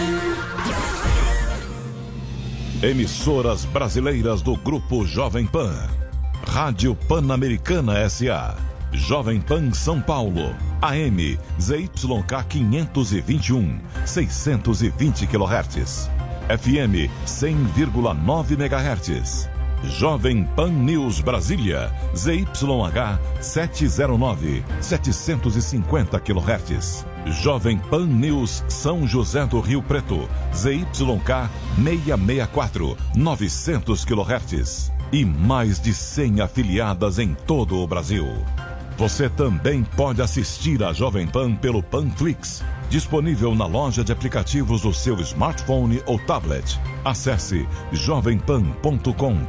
Emissoras brasileiras do Grupo Jovem Pan. Rádio Pan-Americana S.A. Jovem Pan São Paulo. AM ZYK 521, 620 kHz. FM 100,9 MHz. Jovem Pan News Brasília, ZYH 709, 750 kHz. Jovem Pan News São José do Rio Preto, ZYK 664, 900 kHz. E mais de 100 afiliadas em todo o Brasil. Você também pode assistir a Jovem Pan pelo Panflix, disponível na loja de aplicativos do seu smartphone ou tablet. Acesse jovempan.com.br.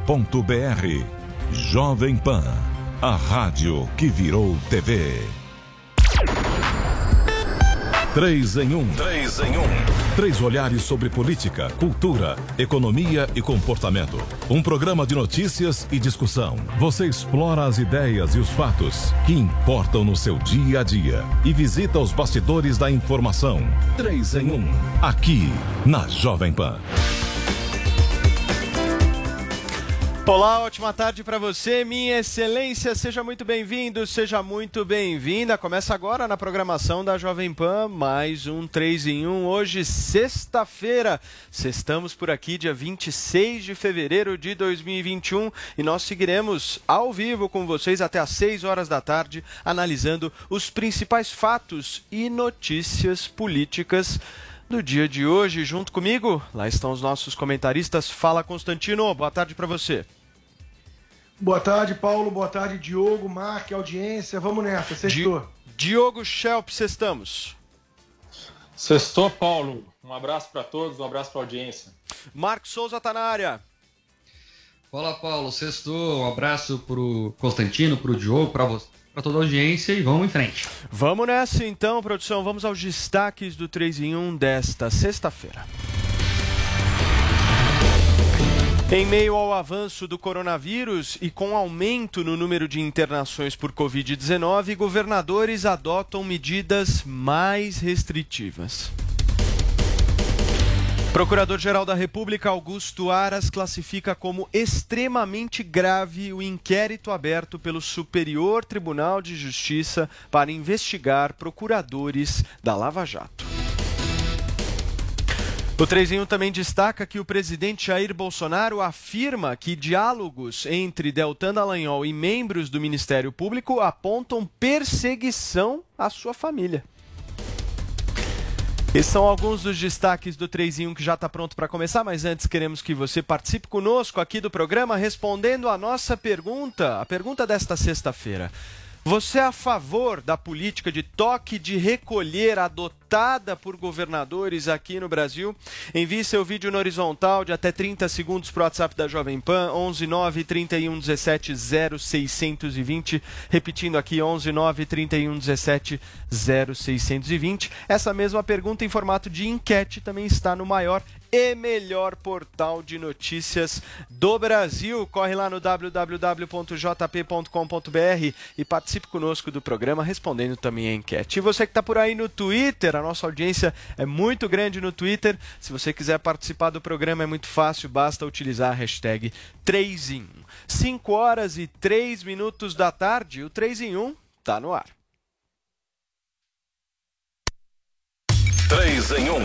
Jovem Pan, a rádio que virou TV. 3 em 1. 3 em 1. 3 olhares sobre política, cultura, economia e comportamento. Um programa de notícias e discussão. Você explora as ideias e os fatos que importam no seu dia a dia e visita os bastidores da informação. 3 em 1. Aqui na Jovem Pan. Olá, ótima tarde para você, minha excelência, seja muito bem-vindo, seja muito bem-vinda. Começa agora na programação da Jovem Pan, mais um 3 em 1, hoje sexta-feira. Estamos por aqui dia 26 de fevereiro de 2021 e nós seguiremos ao vivo com vocês até às 6 horas da tarde, analisando os principais fatos e notícias políticas do dia de hoje. Junto comigo, lá estão os nossos comentaristas. Fala, Constantino, boa tarde para você. Boa tarde, Paulo, boa tarde, Diogo, Mark, audiência, vamos nessa, sextou. Diogo Schelp, sextamos. Sextou, Paulo, um abraço para todos, um abraço para a audiência. Marcos Souza tá na área. Fala, Paulo, sextou, um abraço pro Constantino, pro Diogo, para você, para toda a audiência e vamos em frente. Vamos nessa então, produção, vamos aos destaques do 3 em 1 desta sexta-feira. Em meio ao avanço do coronavírus e com aumento no número de internações por Covid-19, governadores adotam medidas mais restritivas. Procurador-Geral da República, Augusto Aras, classifica como extremamente grave o inquérito aberto pelo Superior Tribunal de Justiça para investigar procuradores da Lava Jato. O 3 em 1 também destaca que o presidente Jair Bolsonaro afirma que diálogos entre Deltan Dallagnol e membros do Ministério Público apontam perseguição à sua família. Esses são alguns dos destaques do 3 em 1 que já está pronto para começar, mas antes queremos que você participe conosco aqui do programa respondendo a nossa pergunta, a pergunta desta sexta-feira. Você é a favor da política de toque de recolher adotada por governadores aqui no Brasil? Envie seu vídeo no horizontal de até 30 segundos para o WhatsApp da Jovem Pan, 11 9 31 17 0620. Repetindo aqui, 11 9 31 17 0620. Essa mesma pergunta em formato de enquete também está no maior e melhor portal de notícias do Brasil. Corre lá no www.jp.com.br e participe conosco do programa respondendo também a enquete. E você que está por aí no Twitter, a nossa audiência é muito grande no Twitter. Se você quiser participar do programa é muito fácil, basta utilizar a hashtag 3 em 1. 5 horas e 3 minutos da tarde, o 3 em 1 está no ar. 3 em 1.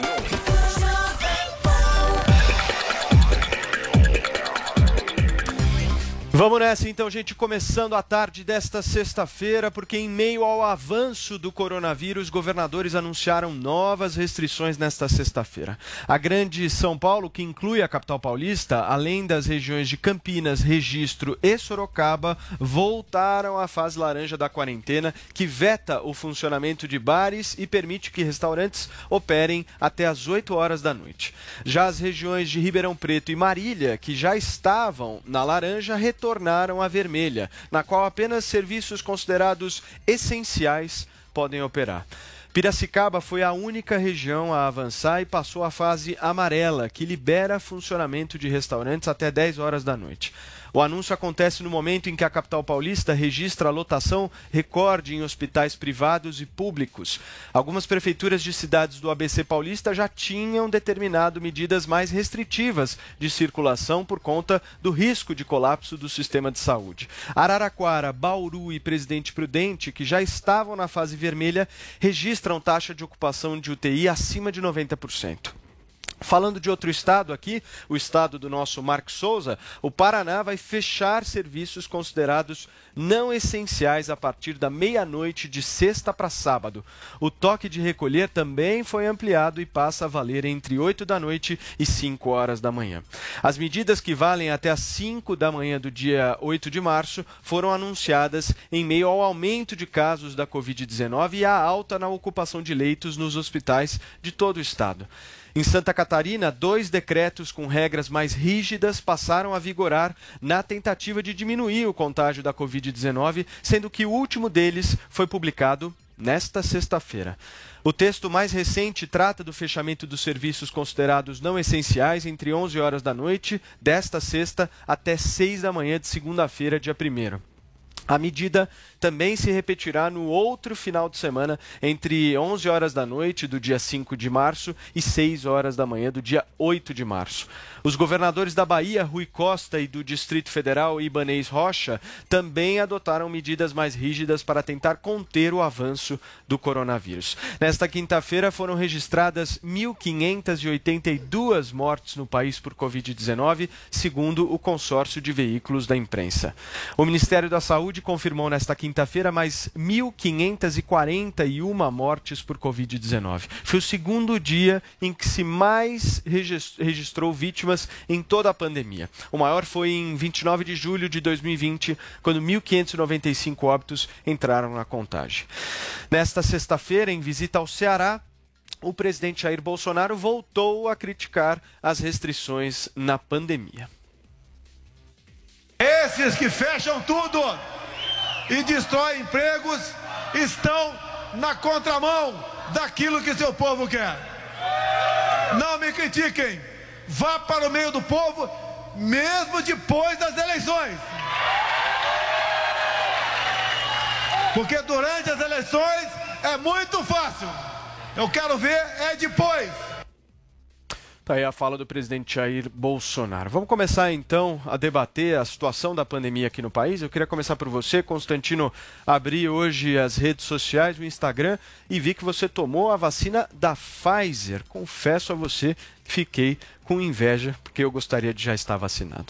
Vamos nessa então, gente, começando a tarde desta sexta-feira, porque em meio ao avanço do coronavírus, governadores anunciaram novas restrições nesta sexta-feira. A Grande São Paulo, que inclui a capital paulista, além das regiões de Campinas, Registro e Sorocaba, voltaram à fase laranja da quarentena, que veta o funcionamento de bares e permite que restaurantes operem até às 8 horas da noite. Já as regiões de Ribeirão Preto e Marília, que já estavam na laranja, retornaram à vermelha, na qual apenas serviços considerados essenciais podem operar. Piracicaba foi a única região a avançar e passou à fase amarela, que libera funcionamento de restaurantes até 10 horas da noite. O anúncio acontece no momento em que a capital paulista registra a lotação recorde em hospitais privados e públicos. Algumas prefeituras de cidades do ABC paulista já tinham determinado medidas mais restritivas de circulação por conta do risco de colapso do sistema de saúde. Araraquara, Bauru e Presidente Prudente, que já estavam na fase vermelha, registram taxa de ocupação de UTI acima de 90%. Falando de outro estado aqui, o estado do nosso Marcos Souza, o Paraná vai fechar serviços considerados não essenciais a partir da meia-noite de sexta para sábado. O toque de recolher também foi ampliado e passa a valer entre 8 da noite e 5 horas da manhã. As medidas que valem até as 5 da manhã do dia 8 de março foram anunciadas em meio ao aumento de casos da Covid-19 e à alta na ocupação de leitos nos hospitais de todo o estado. Em Santa Catarina, 2 decretos com regras mais rígidas passaram a vigorar na tentativa de diminuir o contágio da Covid-19, sendo que o último deles foi publicado nesta sexta-feira. O texto mais recente trata do fechamento dos serviços considerados não essenciais entre 11 horas da noite desta sexta até 6 da manhã de segunda-feira, dia 1º. A medida também se repetirá no outro final de semana, entre 11 horas da noite do dia 5 de março e 6 horas da manhã do dia 8 de março. Os governadores da Bahia, Rui Costa, e do Distrito Federal, Ibanez Rocha, também adotaram medidas mais rígidas para tentar conter o avanço do coronavírus. Nesta quinta-feira foram registradas 1.582 mortes no país por Covid-19, segundo o consórcio de veículos da imprensa. O Ministério da Saúde confirmou nesta quinta-feira mais 1.541 mortes por Covid-19. Foi o segundo dia em que se mais registrou vítimas em toda a pandemia. O maior foi em 29 de julho de 2020, quando 1.595 óbitos entraram na contagem. Nesta sexta-feira, em visita ao Ceará, o presidente Jair Bolsonaro voltou a criticar as restrições na pandemia. Esses que fecham tudo e destroem empregos estão na contramão daquilo que seu povo quer. Não me critiquem. Vá para o meio do povo, mesmo depois das eleições. Porque durante as eleições é muito fácil. Eu quero ver é depois. Tá aí a fala do presidente Jair Bolsonaro. Vamos começar então a debater a situação da pandemia aqui no país. Eu queria começar por você, Constantino. Abri hoje as redes sociais, o Instagram, e vi que você tomou a vacina da Pfizer. Confesso a você que fiquei com inveja, porque eu gostaria de já estar vacinado.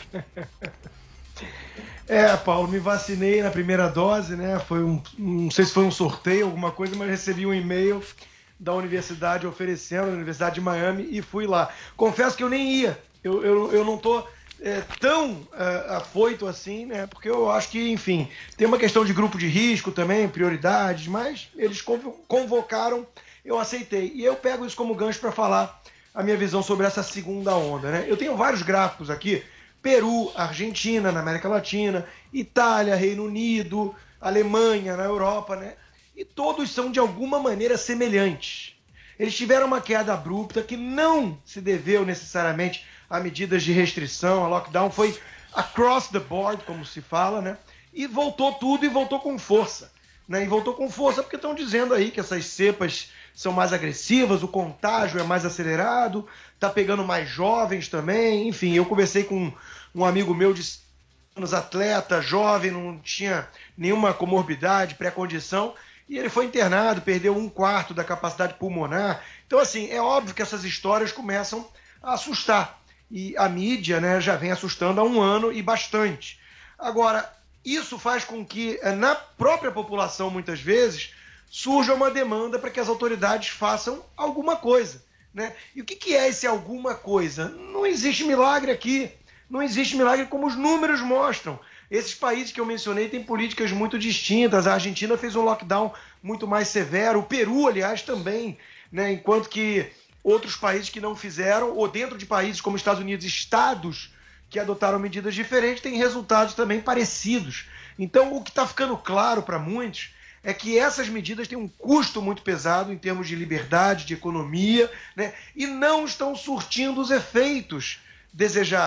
Paulo, me vacinei na primeira dose, né? Não sei se foi um sorteio, alguma coisa, mas recebi um e-mail da universidade oferecendo, da Universidade de Miami, e fui lá. Confesso que eu nem ia, eu não estou tão afoito assim, né? Porque eu acho que, enfim, tem uma questão de grupo de risco também, prioridades, mas eles convocaram, eu aceitei. E eu pego isso como gancho para falar a minha visão sobre essa segunda onda, né? Eu tenho vários gráficos aqui: Peru, Argentina na América Latina, Itália, Reino Unido, Alemanha na Europa, né? E todos são de alguma maneira semelhantes. Eles tiveram uma queda abrupta que não se deveu necessariamente a medidas de restrição, a lockdown, foi across the board, como se fala, né? E voltou tudo e voltou com força. Né? E voltou com força porque estão dizendo aí que essas cepas são mais agressivas, o contágio é mais acelerado, está pegando mais jovens também. Enfim, eu conversei com um amigo meu de anos, atleta, jovem, não tinha nenhuma comorbidade, pré-condição, e ele foi internado, perdeu 1/4 da capacidade pulmonar. Então, assim, é óbvio que essas histórias começam a assustar. E a mídia, né, já vem assustando há um ano e bastante. Agora, isso faz com que na própria população, muitas vezes, surja uma demanda para que as autoridades façam alguma coisa. Né? E o que é esse alguma coisa? Não existe milagre aqui. Não existe milagre como os números mostram. Esses países que eu mencionei têm políticas muito distintas. A Argentina fez um lockdown muito mais severo. O Peru, aliás, também. Né? Enquanto que outros países que não fizeram, ou dentro de países como Estados Unidos, estados que adotaram medidas diferentes, têm resultados também parecidos. Então, o que está ficando claro para muitos é que essas medidas têm um custo muito pesado em termos de liberdade, de economia, né? E não estão surtindo os efeitos desejados.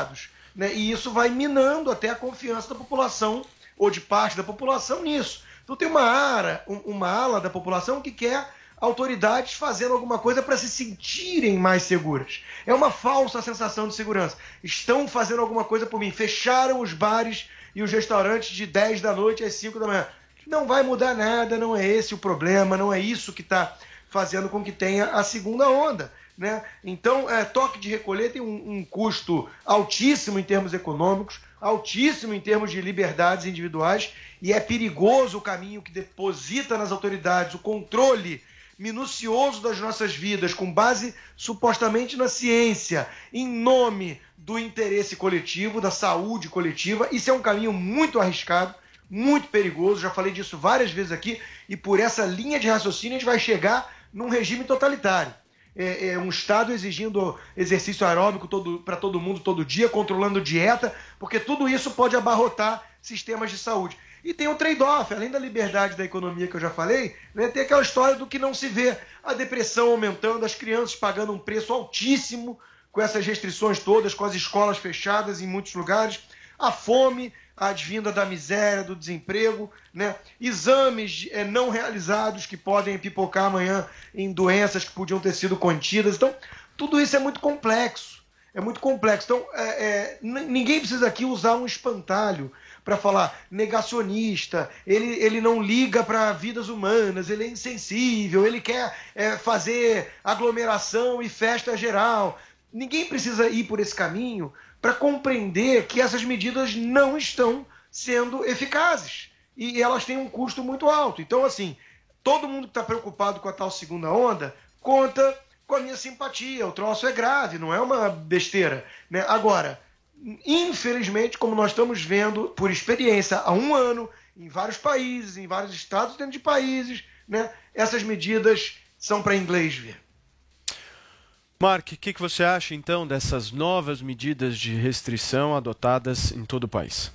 né? E isso vai minando até a confiança da população, ou de parte da população, nisso. Então tem uma ala da população que quer autoridades fazendo alguma coisa para se sentirem mais seguras. É uma falsa sensação de segurança. Estão fazendo alguma coisa por mim. Fecharam os bares e os restaurantes de 10 da noite às 5 da manhã. Não vai mudar nada, não é esse o problema, não é isso que está fazendo com que tenha a segunda onda, né? Então, toque de recolher tem um custo altíssimo em termos econômicos, altíssimo em termos de liberdades individuais, e é perigoso o caminho que deposita nas autoridades o controle minucioso das nossas vidas, com base supostamente na ciência, em nome do interesse coletivo, da saúde coletiva. Isso é um caminho muito arriscado, muito perigoso, já falei disso várias vezes aqui, e por essa linha de raciocínio a gente vai chegar num regime totalitário. Um Estado exigindo exercício aeróbico para todo mundo todo dia, controlando dieta, porque tudo isso pode abarrotar sistemas de saúde. E tem um trade-off, além da liberdade da economia que eu já falei, né, tem aquela história do que não se vê. A depressão aumentando, as crianças pagando um preço altíssimo com essas restrições todas, com as escolas fechadas em muitos lugares, a fome advinda da miséria, do desemprego, né, exames não realizados que podem pipocar amanhã em doenças que podiam ter sido contidas. Então, tudo isso é muito complexo. É muito complexo. Então, ninguém precisa aqui usar um espantalho para falar negacionista, ele não liga para vidas humanas, ele é insensível, ele quer fazer aglomeração e festa geral. Ninguém precisa ir por esse caminho para compreender que essas medidas não estão sendo eficazes e elas têm um custo muito alto. Então, assim, todo mundo que está preocupado com a tal segunda onda conta com a minha simpatia. O troço é grave, não é uma besteira, né? Agora, infelizmente, como nós estamos vendo por experiência há um ano, em vários países, em vários estados dentro de países, né, essas medidas são para inglês ver. Mark, o que você acha então dessas novas medidas de restrição adotadas em todo o país?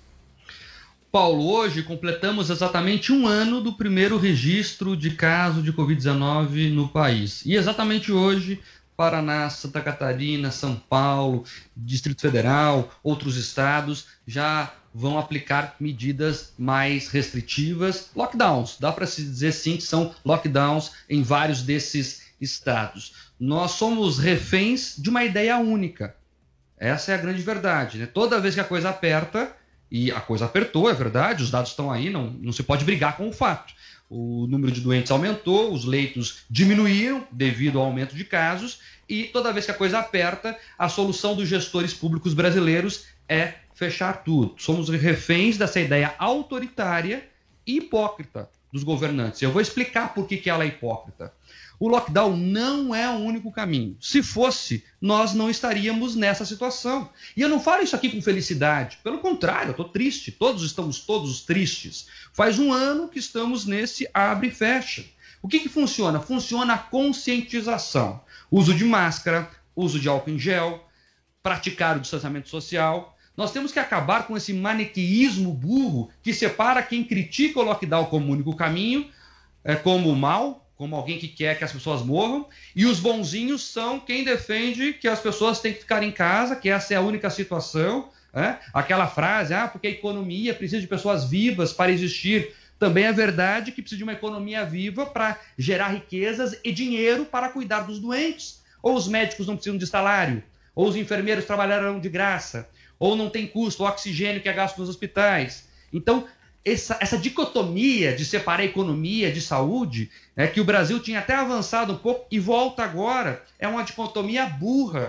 Paulo, hoje completamos exatamente um ano do primeiro registro de caso de Covid-19 no país. E exatamente hoje, Paraná, Santa Catarina, São Paulo, Distrito Federal, outros estados já vão aplicar medidas mais restritivas, lockdowns. Dá para se dizer sim que são lockdowns em vários desses estados. Nós somos reféns de uma ideia única. Essa é a grande verdade, né? Toda vez que a coisa aperta, e a coisa apertou, é verdade, os dados estão aí, não se pode brigar com o fato. O número de doentes aumentou, os leitos diminuíram devido ao aumento de casos, e toda vez que a coisa aperta, a solução dos gestores públicos brasileiros é fechar tudo. Somos reféns dessa ideia autoritária e hipócrita dos governantes. Eu vou explicar por que ela é hipócrita. O lockdown não é o único caminho. Se fosse, nós não estaríamos nessa situação. E eu não falo isso aqui com felicidade. Pelo contrário, eu estou triste. Estamos todos tristes. Faz um ano que estamos nesse abre e fecha. O que funciona? Funciona a conscientização. Uso de máscara, uso de álcool em gel, praticar o distanciamento social. Nós temos que acabar com esse maniqueísmo burro que separa quem critica o lockdown como único caminho, como o mal, como alguém que quer que as pessoas morram, e os bonzinhos são quem defende que as pessoas têm que ficar em casa, que essa é a única situação, né? Aquela frase, porque a economia precisa de pessoas vivas para existir. Também é verdade que precisa de uma economia viva para gerar riquezas e dinheiro para cuidar dos doentes. Ou os médicos não precisam de salário, ou os enfermeiros trabalharão de graça, ou não tem custo o oxigênio que é gasto nos hospitais. Então, essa dicotomia de separar economia de saúde, que o Brasil tinha até avançado um pouco e volta agora, é uma dicotomia burra.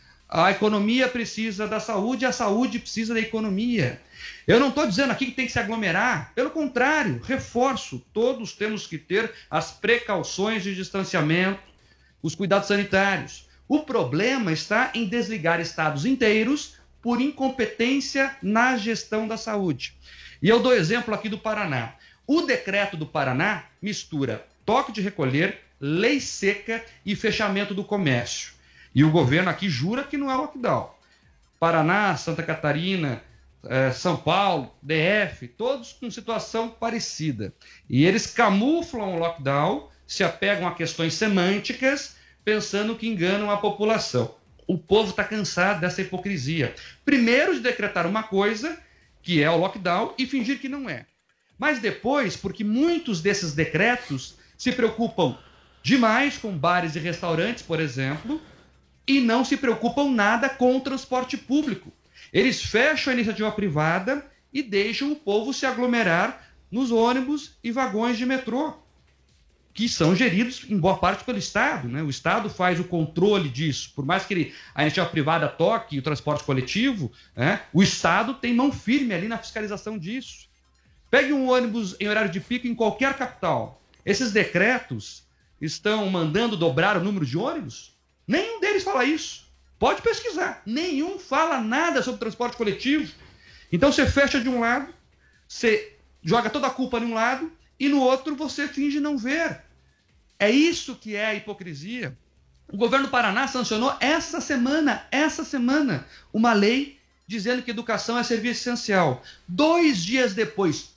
A economia precisa da saúde, a saúde precisa da economia. Eu não estou dizendo aqui que tem que se aglomerar, pelo contrário, reforço, todos temos que ter as precauções de distanciamento, os cuidados sanitários. O problema está em desligar estados inteiros por incompetência na gestão da saúde. E eu dou exemplo aqui do Paraná. O decreto do Paraná mistura toque de recolher, lei seca e fechamento do comércio. E o governo aqui jura que não é lockdown. Paraná, Santa Catarina, São Paulo, DF, todos com situação parecida. E eles camuflam o lockdown, se apegam a questões semânticas, pensando que enganam a população. O povo está cansado dessa hipocrisia. Primeiro de decretar uma coisa, que é o lockdown, e fingir que não é. Mas depois, porque muitos desses decretos se preocupam demais com bares e restaurantes, por exemplo, e não se preocupam nada com o transporte público. Eles fecham a iniciativa privada e deixam o povo se aglomerar nos ônibus e vagões de metrô, que são geridos em boa parte pelo Estado, né? O Estado faz o controle disso. Por mais que a iniciativa privada toque o transporte coletivo, né? O Estado tem mão firme ali na fiscalização disso. Pegue um ônibus em horário de pico em qualquer capital. Esses decretos estão mandando dobrar o número de ônibus? Nenhum deles fala isso. Pode pesquisar. Nenhum fala nada sobre transporte coletivo. Então você fecha de um lado, você joga toda a culpa de um lado e no outro você finge não ver. É isso que é a hipocrisia. O governo do Paraná sancionou essa semana, uma lei dizendo que educação é serviço essencial. 2 dias depois,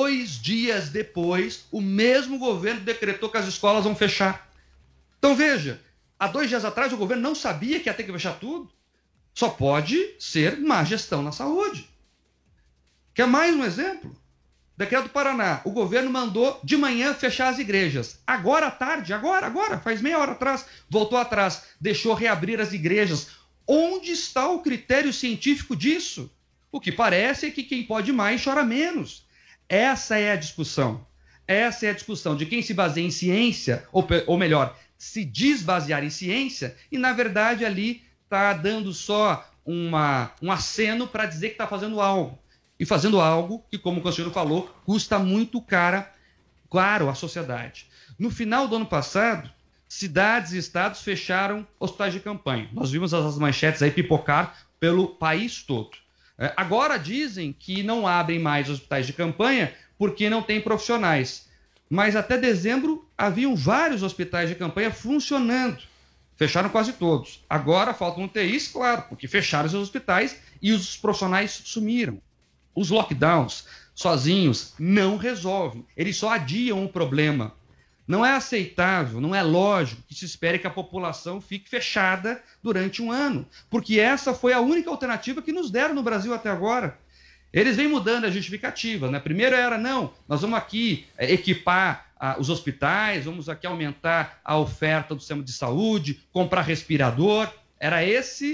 o mesmo governo decretou que as escolas vão fechar. Então veja, há 2 dias atrás o governo não sabia que ia ter que fechar tudo. Só pode ser má gestão na saúde. Quer mais um exemplo? Decreto do Paraná, o governo mandou de manhã fechar as igrejas. Agora à tarde, agora, faz meia hora atrás, voltou atrás, deixou reabrir as igrejas. Onde está o critério científico disso? O que parece é que quem pode mais chora menos. Essa é a discussão. Essa é a discussão de quem se baseia em ciência, ou melhor, se desbasear em ciência, e na verdade ali está dando só um aceno para dizer que está fazendo algo. E fazendo algo que, como o conselheiro falou, custa muito caro à sociedade. No final do ano passado, cidades e estados fecharam hospitais de campanha. Nós vimos as manchetes aí pipocar pelo país todo. Agora dizem que não abrem mais hospitais de campanha porque não tem profissionais. Mas até dezembro haviam vários hospitais de campanha funcionando. Fecharam quase todos. Agora faltam UTIs, claro, porque fecharam os hospitais e os profissionais sumiram. Os lockdowns sozinhos não resolvem, eles só adiam o problema. Não é aceitável, não é lógico que se espere que a população fique fechada durante um ano, porque essa foi a única alternativa que nos deram no Brasil até agora. Eles vêm mudando as justificativas, né? Primeiro era, não, nós vamos aqui equipar os hospitais, vamos aqui aumentar a oferta do sistema de saúde, comprar respirador, era essa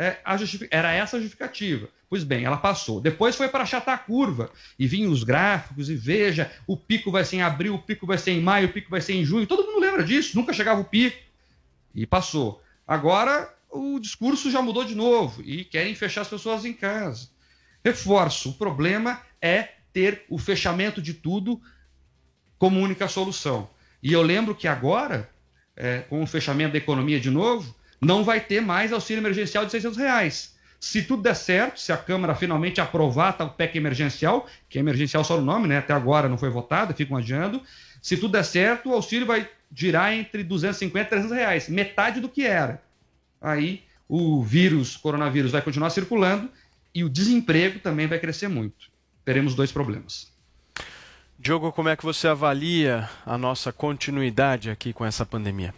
a justificativa. Pois bem, ela passou. Depois foi para achatar a curva. E vinham os gráficos e veja, o pico vai ser em abril, o pico vai ser em maio, o pico vai ser em junho. Todo mundo lembra disso, nunca chegava o pico. E passou. Agora o discurso já mudou de novo e querem fechar as pessoas em casa. Reforço, o problema é ter o fechamento de tudo como única solução. E eu lembro que agora, com o fechamento da economia de novo, não vai ter mais auxílio emergencial de R$600. Se tudo der certo, se a Câmara finalmente aprovar o PEC emergencial, que é emergencial só no nome, né? Até agora não foi votado, ficam adiando. Se tudo der certo, o auxílio vai girar entre R$250 e R$300, metade do que era. Aí o coronavírus vai continuar circulando e o desemprego também vai crescer muito. Teremos 2 problemas. Diogo, como é que você avalia a nossa continuidade aqui com essa pandemia?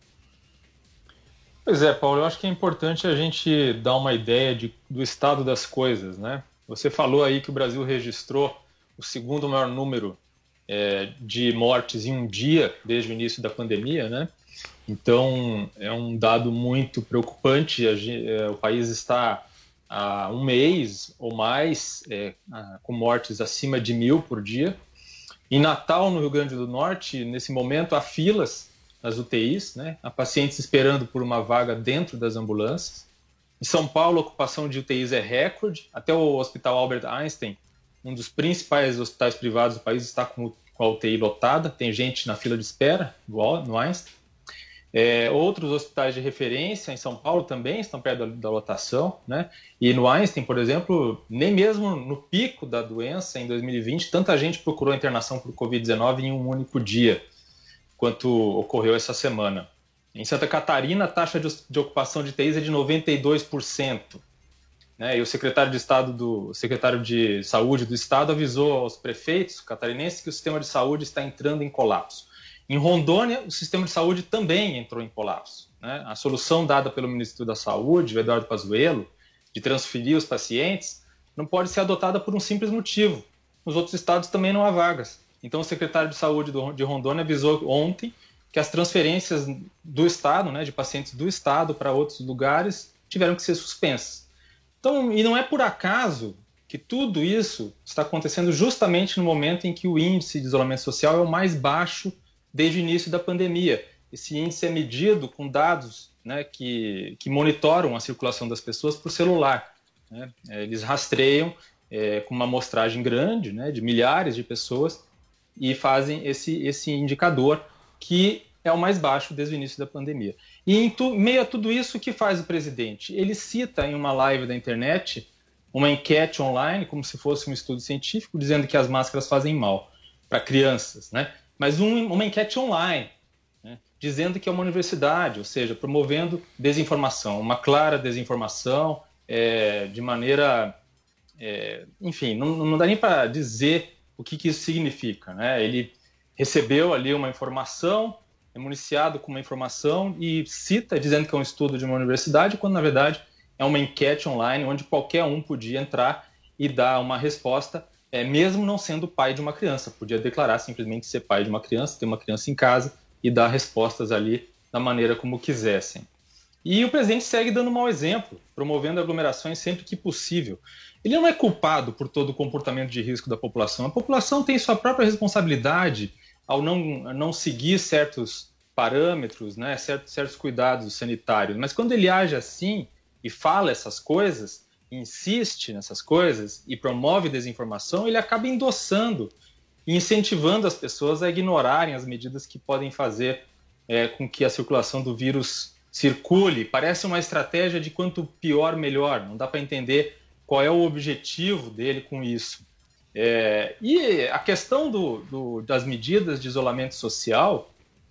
Pois é, Paulo, eu acho que é importante a gente dar uma ideia do estado das coisas, né? Você falou aí que o Brasil registrou o segundo maior número de mortes em um dia desde o início da pandemia, né? Então, é um dado muito preocupante. O país está há um mês ou mais com mortes acima de 1.000 por dia. Em Natal, no Rio Grande do Norte, nesse momento, há filas nas UTIs, né? Há pacientes esperando por uma vaga dentro das ambulâncias. Em São Paulo, a ocupação de UTIs é recorde. Até o Hospital Albert Einstein, um dos principais hospitais privados do país, está com a UTI lotada. Tem gente na fila de espera no Einstein. Outros hospitais de referência em São Paulo também estão perto da lotação, né? E no Einstein, por exemplo, nem mesmo no pico da doença, em 2020, tanta gente procurou internação por Covid-19 em um único dia, quanto ocorreu essa semana. Em Santa Catarina, a taxa de ocupação de UTIs é de 92%. Né? E o secretário de Saúde do Estado avisou aos prefeitos catarinenses que o sistema de saúde está entrando em colapso. Em Rondônia, o sistema de saúde também entrou em colapso, né? A solução dada pelo ministro da Saúde, o Eduardo Pazuello, de transferir os pacientes, não pode ser adotada por um simples motivo. Nos outros estados também não há vagas. Então, o secretário de Saúde de Rondônia avisou ontem que as transferências do estado, né, de pacientes do estado para outros lugares, tiveram que ser suspensas. Então, e não é por acaso que tudo isso está acontecendo justamente no momento em que o índice de isolamento social é o mais baixo desde o início da pandemia. Esse índice é medido com dados, né, que monitoram a circulação das pessoas por celular, né? Eles rastreiam com uma amostragem grande, né, de milhares de pessoas, e fazem esse indicador que é o mais baixo desde o início da pandemia. E em meio a tudo isso, o que faz o presidente? Ele cita em uma live da internet uma enquete online, como se fosse um estudo científico, dizendo que as máscaras fazem mal para crianças, né? Mas uma enquete online, né, dizendo que é uma universidade, ou seja, promovendo desinformação, uma clara desinformação, de maneira... enfim, não dá nem para dizer o que isso significa, né? Ele recebeu ali uma informação, é municiado com uma informação e cita dizendo que é um estudo de uma universidade, quando na verdade é uma enquete online onde qualquer um podia entrar e dar uma resposta, mesmo não sendo pai de uma criança. Podia declarar simplesmente ser pai de uma criança, ter uma criança em casa e dar respostas ali da maneira como quisessem. E o presidente segue dando um mau exemplo, promovendo aglomerações sempre que possível. Ele não é culpado por todo o comportamento de risco da população. A população tem sua própria responsabilidade ao não seguir certos parâmetros, né, certos cuidados sanitários. Mas quando ele age assim e fala essas coisas, insiste nessas coisas e promove desinformação, ele acaba endossando e incentivando as pessoas a ignorarem as medidas que podem fazer com que a circulação do vírus circule. Parece uma estratégia de quanto pior, melhor. Não dá para entender qual é o objetivo dele com isso. E a questão das medidas de isolamento social,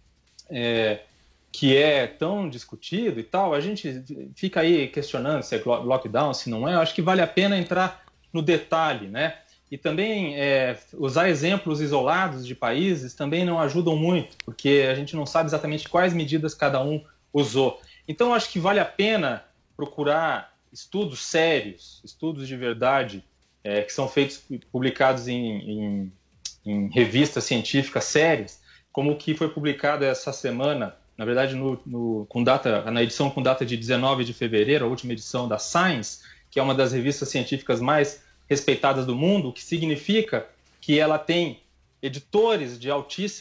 que é tão discutido e tal, a gente fica aí questionando se é lockdown, se não é. Eu acho que vale a pena entrar no detalhe, né? E também usar exemplos isolados de países também não ajudam muito, porque a gente não sabe exatamente quais medidas cada um usou. Então, acho que vale a pena procurar estudos sérios, estudos de verdade, que são feitos, publicados em revistas científicas sérias, como o que foi publicado essa semana, na verdade, na edição com data de 19 de fevereiro, a última edição da Science, que é uma das revistas científicas mais respeitadas do mundo, o que significa que ela tem editores de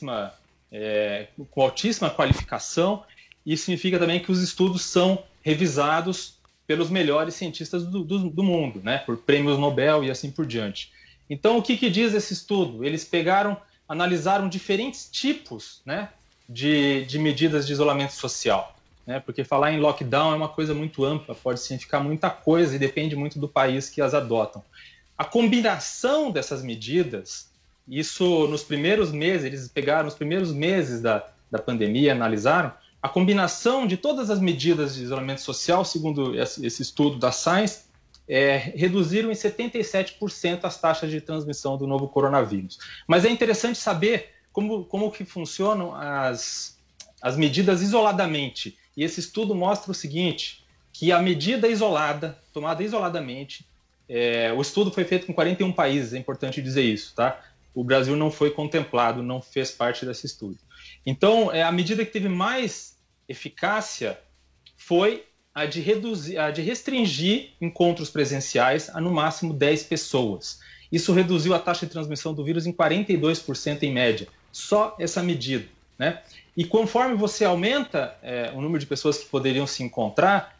com altíssima qualificação. Isso significa também que os estudos são revisados pelos melhores cientistas do mundo, né? Por prêmios Nobel e assim por diante. Então, o que diz esse estudo? Eles analisaram diferentes tipos, né, de medidas de isolamento social, né? Porque falar em lockdown é uma coisa muito ampla, pode significar muita coisa e depende muito do país que as adotam. A combinação dessas medidas, isso nos primeiros meses, eles pegaram os primeiros meses da pandemia, analisaram, a combinação de todas as medidas de isolamento social, segundo esse estudo da Science, reduziram em 77% as taxas de transmissão do novo coronavírus. Mas é interessante saber como que funcionam as medidas isoladamente. E esse estudo mostra o seguinte, que a medida isolada, tomada isoladamente, o estudo foi feito com 41 países, é importante dizer isso, tá? O Brasil não foi contemplado, não fez parte desse estudo. Então, a medida que teve mais eficácia foi a de restringir encontros presenciais a no máximo 10 pessoas. Isso reduziu a taxa de transmissão do vírus em 42% em média. Só essa medida, né? E conforme você aumenta o número de pessoas que poderiam se encontrar,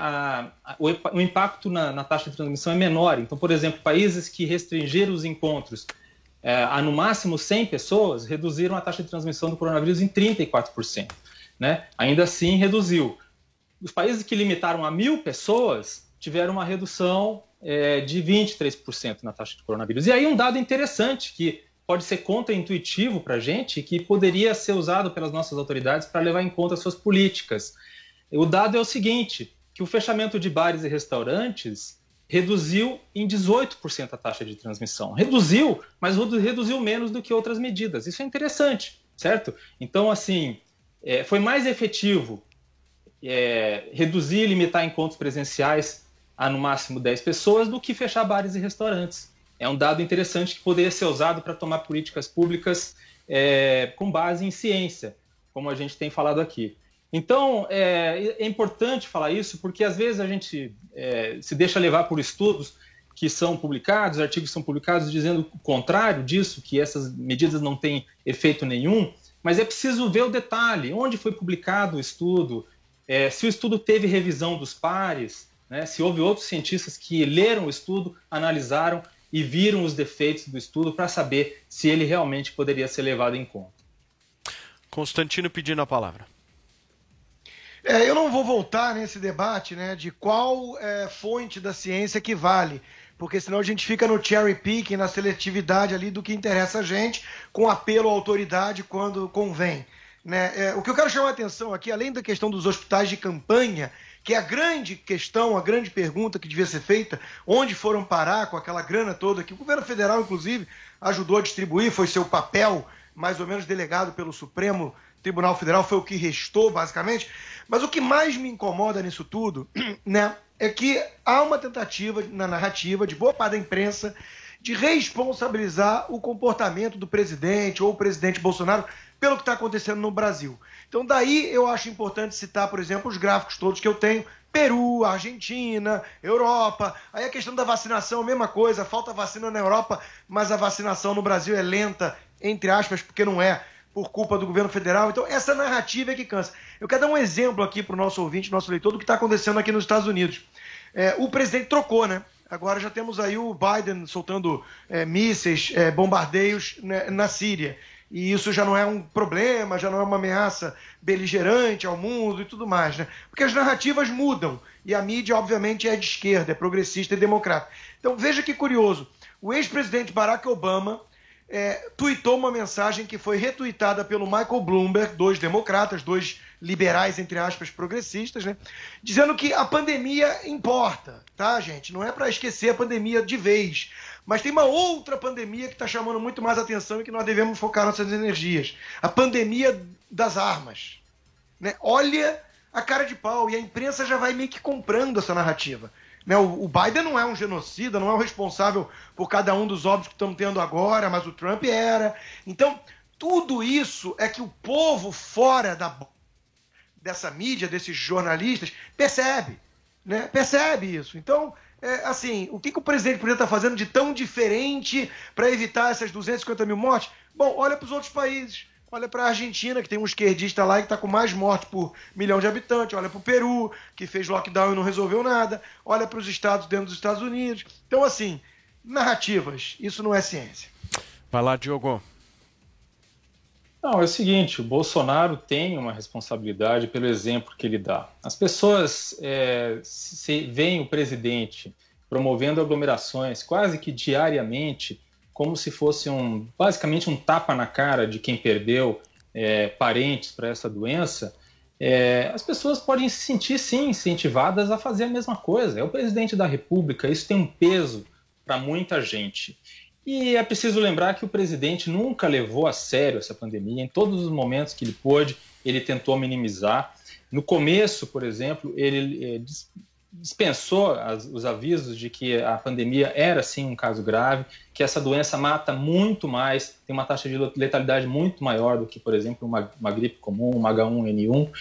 o impacto na taxa de transmissão é menor. Então, por exemplo, países que restringiram os encontros a no máximo 100 pessoas reduziram a taxa de transmissão do coronavírus em 34%. Né? Ainda assim, reduziu. Os países que limitaram a 1.000 pessoas tiveram uma redução de 23% na taxa de coronavírus. E aí um dado interessante que pode ser contraintuitivo para a gente, que poderia ser usado pelas nossas autoridades para levar em conta suas políticas. O dado é o seguinte, que o fechamento de bares e restaurantes reduziu em 18% a taxa de transmissão. Reduziu, mas reduziu menos do que outras medidas. Isso é interessante. certo? Então, assim, foi mais efetivo reduzir e limitar encontros presenciais a no máximo 10 pessoas do que fechar bares e restaurantes. É um dado interessante que poderia ser usado para tomar políticas públicas com base em ciência, como a gente tem falado aqui. Então, é importante falar isso porque às vezes a gente se deixa levar por estudos que são publicados, artigos são publicados dizendo o contrário disso, que essas medidas não têm efeito nenhum, mas é preciso ver o detalhe, onde foi publicado o estudo, se o estudo teve revisão dos pares, né, se houve outros cientistas que leram o estudo, analisaram e viram os defeitos do estudo para saber se ele realmente poderia ser levado em conta. Constantino pedindo a palavra. Eu não vou voltar nesse debate, né, de qual fonte da ciência que vale, porque senão a gente fica no cherry picking, na seletividade ali do que interessa a gente, com apelo à autoridade quando convém. Né? O que eu quero chamar a atenção aqui, além da questão dos hospitais de campanha, que é a grande questão, a grande pergunta que devia ser feita, onde foram parar com aquela grana toda que o governo federal, inclusive, ajudou a distribuir, foi seu papel, mais ou menos delegado pelo Supremo Tribunal Federal, foi o que restou, basicamente. Mas o que mais me incomoda nisso tudo, né, é que há uma tentativa na narrativa de boa parte da imprensa de responsabilizar o comportamento do presidente ou o presidente Bolsonaro pelo que está acontecendo no Brasil. Então daí eu acho importante citar, por exemplo, os gráficos todos que eu tenho, Peru, Argentina, Europa, aí a questão da vacinação, a mesma coisa, falta vacina na Europa, mas a vacinação no Brasil é lenta, entre aspas, porque não é por culpa do governo federal. Então essa narrativa é que cansa. Eu quero dar um exemplo aqui para o nosso ouvinte, nosso leitor, do que está acontecendo aqui nos Estados Unidos. O presidente trocou, né? Agora já temos aí o Biden soltando mísseis, bombardeios, né, na Síria. E isso já não é um problema, já não é uma ameaça beligerante ao mundo e tudo mais, né? Porque as narrativas mudam e a mídia, obviamente, é de esquerda, é progressista e democrata. Então veja que curioso, o ex-presidente Barack Obama tuitou uma mensagem que foi retuitada pelo Michael Bloomberg, dois democratas, dois liberais, entre aspas, progressistas, né? Dizendo que a pandemia importa, tá, gente? Não é para esquecer a pandemia de vez, mas tem uma outra pandemia que está chamando muito mais atenção e que nós devemos focar nossas energias. A pandemia das armas. Né? Olha a cara de pau, e a imprensa já vai meio que comprando essa narrativa. Né? O Biden não é um genocida, não é o responsável por cada um dos óbitos que estamos tendo agora, mas o Trump era. Então, tudo isso é que o povo fora dessa mídia, desses jornalistas, percebe. Né? Percebe isso. Então, assim, o que o presidente poderia estar fazendo de tão diferente para evitar essas 250 mil mortes? Bom, olha para os outros países. Olha para a Argentina, que tem um esquerdista lá que está com mais mortes por milhão de habitantes. Olha para o Peru, que fez lockdown e não resolveu nada. Olha para os estados dentro dos Estados Unidos. Então, assim, narrativas, isso não é ciência. Vai lá, Diogo. Não, é o seguinte, o Bolsonaro tem uma responsabilidade pelo exemplo que ele dá. As pessoas veem o presidente promovendo aglomerações quase que diariamente, como se fosse basicamente um tapa na cara de quem perdeu parentes para essa doença. As pessoas podem se sentir, sim, incentivadas a fazer a mesma coisa. É o presidente da República, isso tem um peso para muita gente. E é preciso lembrar que o presidente nunca levou a sério essa pandemia. Em todos os momentos que ele pôde, ele tentou minimizar. No começo, por exemplo, ele dispensou os avisos de que a pandemia era, sim, um caso grave, que essa doença mata muito mais, tem uma taxa de letalidade muito maior do que, por exemplo, uma gripe comum, uma H1N1.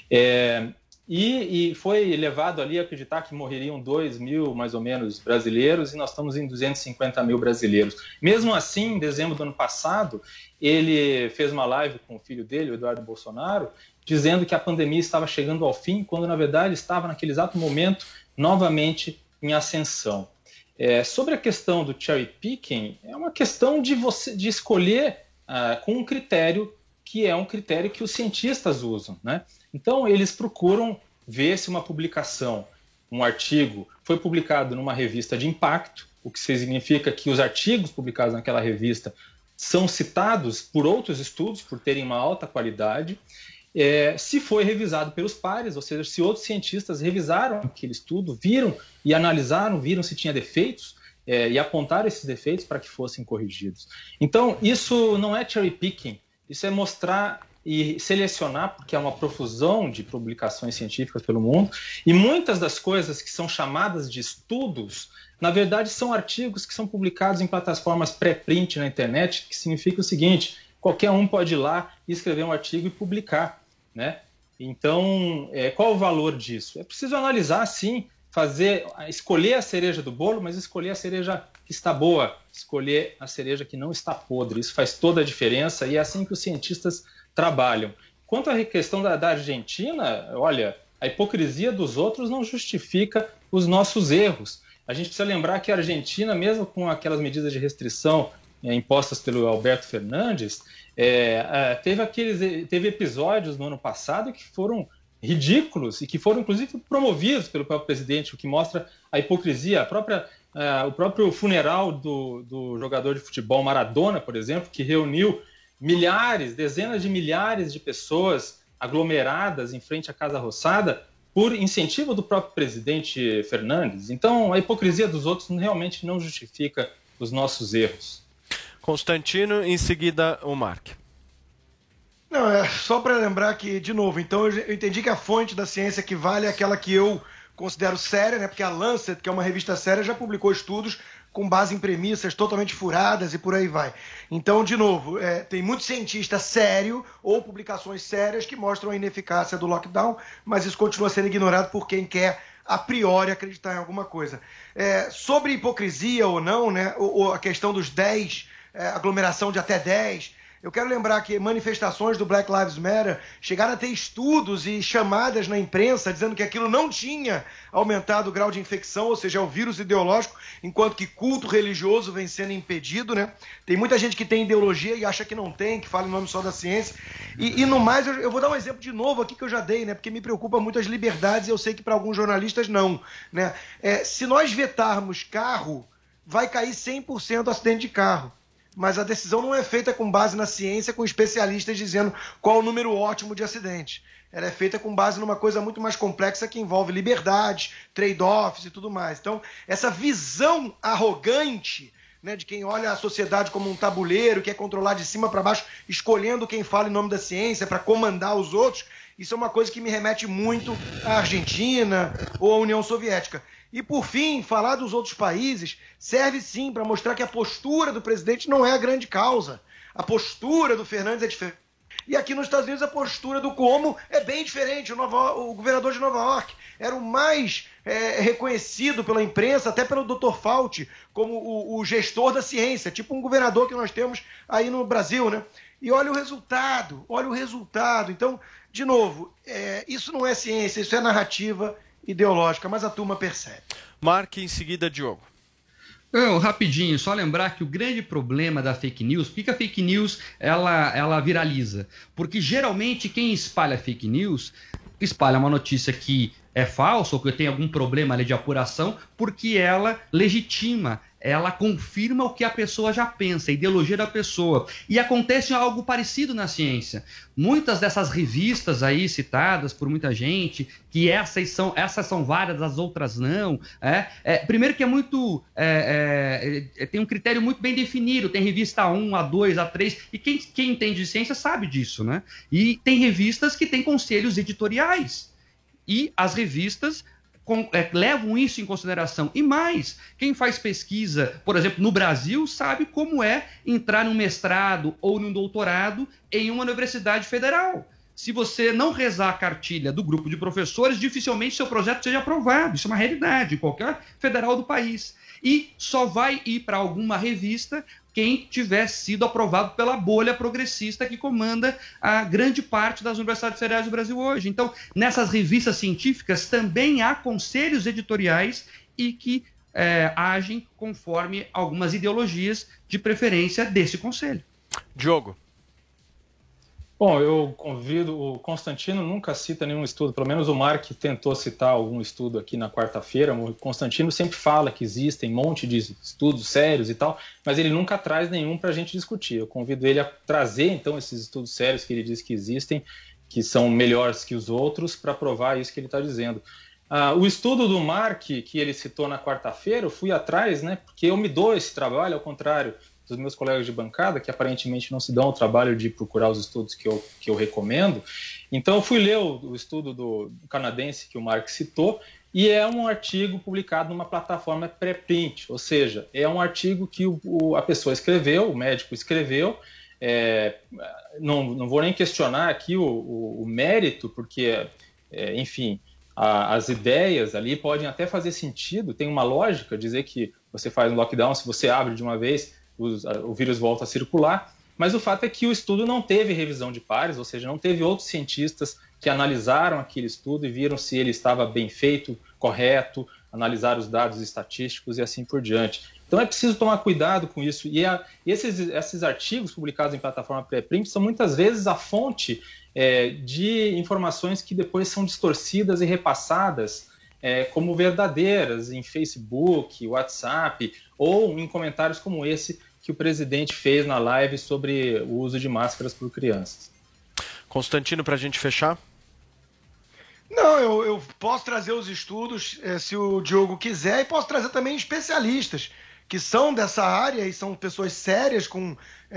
E foi levado ali a acreditar que morreriam 2 mil, mais ou menos, brasileiros, e nós estamos em 250 mil brasileiros. Mesmo assim, em dezembro do ano passado, ele fez uma live com o filho dele, o Eduardo Bolsonaro, dizendo que a pandemia estava chegando ao fim, quando, na verdade, estava naquele exato momento, novamente em ascensão. Sobre a questão do cherry picking, é uma questão de escolher com um critério que é um critério que os cientistas usam, né? Então, eles procuram ver se uma publicação, um artigo, foi publicado numa revista de impacto, o que significa que os artigos publicados naquela revista são citados por outros estudos, por terem uma alta qualidade, se foi revisado pelos pares, ou seja, se outros cientistas revisaram aquele estudo, viram e analisaram, viram se tinha defeitos, e apontaram esses defeitos para que fossem corrigidos. Então, isso não é cherry picking, Isso é mostrar e selecionar, porque é uma profusão de publicações científicas pelo mundo, e muitas das coisas que são chamadas de estudos, na verdade são artigos que são publicados em plataformas pré-print na internet, que significa o seguinte: qualquer um pode ir lá e escrever um artigo e publicar, né? Então, qual o valor disso? É preciso analisar, sim, escolher a cereja do bolo, mas escolher a cereja que está boa, escolher a cereja que não está podre. Isso faz toda a diferença e é assim que os cientistas trabalham. Quanto à questão da Argentina, olha, a hipocrisia dos outros não justifica os nossos erros. A gente precisa lembrar que a Argentina, mesmo com aquelas medidas de restrição impostas pelo Alberto Fernandes, teve episódios no ano passado que foram ridículos e que foram, inclusive, promovidos pelo próprio presidente, o que mostra a hipocrisia. O próprio funeral do jogador de futebol Maradona, por exemplo, que reuniu dezenas de milhares de pessoas aglomeradas em frente à Casa Rosada por incentivo do próprio presidente Fernandes. Então, a hipocrisia dos outros realmente não justifica os nossos erros. Constantino, em seguida o Mark. Não, só para lembrar que, de novo, então eu entendi que a fonte da ciência que vale é aquela que eu considero séria, né? Porque a Lancet, que é uma revista séria, já publicou estudos com base em premissas totalmente furadas e por aí vai. Então, de novo, tem muito cientista sério ou publicações sérias que mostram a ineficácia do lockdown, mas isso continua sendo ignorado por quem quer a priori acreditar em alguma coisa. Sobre hipocrisia ou não, né? Ou a questão dos 10, aglomeração de até 10... Eu quero lembrar que manifestações do Black Lives Matter chegaram a ter estudos e chamadas na imprensa dizendo que aquilo não tinha aumentado o grau de infecção, ou seja, é o vírus ideológico, enquanto que culto religioso vem sendo impedido, né? Tem muita gente que tem ideologia e acha que não tem, que fala em nome só da ciência. E no mais, eu vou dar um exemplo de novo aqui que eu já dei, né? Porque me preocupa muito as liberdades e eu sei que para alguns jornalistas não, né? Se nós vetarmos carro, vai cair 100% acidente de carro. Mas a decisão não é feita com base na ciência, com especialistas dizendo qual o número ótimo de acidentes. Ela é feita com base numa coisa muito mais complexa que envolve liberdades, trade-offs e tudo mais. Então, essa visão arrogante, né, de quem olha a sociedade como um tabuleiro, quer controlar de cima para baixo, escolhendo quem fala em nome da ciência para comandar os outros, isso é uma coisa que me remete muito à Argentina ou à União Soviética. E, por fim, falar dos outros países serve, sim, para mostrar que a postura do presidente não é a grande causa. A postura do Fernandes é diferente. E aqui nos Estados Unidos a postura do Cuomo é bem diferente. O governador de Nova York era o mais reconhecido pela imprensa, até pelo Dr. Fauci, como o gestor da ciência, tipo um governador que nós temos aí no Brasil, né? E olha o resultado. Então, de novo, isso não é ciência, isso é narrativa ideológica, mas a turma percebe. Marque em seguida, Diogo. Rapidinho, só lembrar que o grande problema da fake news, por que a fake news ela viraliza? Porque geralmente quem espalha fake news espalha uma notícia que é falsa ou que tem algum problema ali de apuração, porque ela legitima, ela confirma o que a pessoa já pensa, a ideologia da pessoa. E acontece algo parecido na ciência. Muitas dessas revistas aí citadas por muita gente, que essas são várias, as outras não. Primeiro que é muito... tem um critério muito bem definido. Tem revista A1, A2, A3. E quem entende de ciência sabe disso, né? E tem revistas que têm conselhos editoriais. E as revistas levam isso em consideração. E mais, quem faz pesquisa, por exemplo, no Brasil, sabe como é entrar num mestrado ou num doutorado em uma universidade federal. Se você não rezar a cartilha do grupo de professores, dificilmente seu projeto seja aprovado. Isso é uma realidade em qualquer federal do país. E só vai ir para alguma revista quem tiver sido aprovado pela bolha progressista que comanda a grande parte das universidades federais do Brasil hoje. Então, nessas revistas científicas também há conselhos editoriais e que agem conforme algumas ideologias de preferência desse conselho. Diogo. Bom, eu convido, o Constantino nunca cita nenhum estudo, pelo menos o Mark tentou citar algum estudo aqui na quarta-feira. O Constantino sempre fala que existem um monte de estudos sérios e tal, mas ele nunca traz nenhum para a gente discutir. Eu convido ele a trazer, então, esses estudos sérios que ele diz que existem, que são melhores que os outros, para provar isso que ele está dizendo. O estudo do Mark, que ele citou na quarta-feira, eu fui atrás, né, porque eu me dou esse trabalho, ao contrário dos meus colegas de bancada, que aparentemente não se dão ao trabalho de procurar os estudos que eu recomendo. Então eu fui ler o estudo do canadense que o Mark citou, e é um artigo publicado numa plataforma pré-print, ou seja, é um artigo que a pessoa escreveu, o médico escreveu. Não vou nem questionar aqui o mérito, porque, enfim, as ideias ali podem até fazer sentido, tem uma lógica dizer que você faz um lockdown, se você abre de uma vez, o vírus volta a circular, mas o fato é que o estudo não teve revisão de pares, ou seja, não teve outros cientistas que analisaram aquele estudo e viram se ele estava bem feito, correto, analisaram os dados estatísticos e assim por diante. Então é preciso tomar cuidado com isso. E esses artigos publicados em plataforma pré-print são muitas vezes a fonte de informações que depois são distorcidas e repassadas como verdadeiras em Facebook, WhatsApp ou em comentários como esse que o presidente fez na live sobre o uso de máscaras por crianças. Constantino, para a gente fechar? Não, eu posso trazer os estudos, se o Diogo quiser, e posso trazer também especialistas que são dessa área e são pessoas sérias com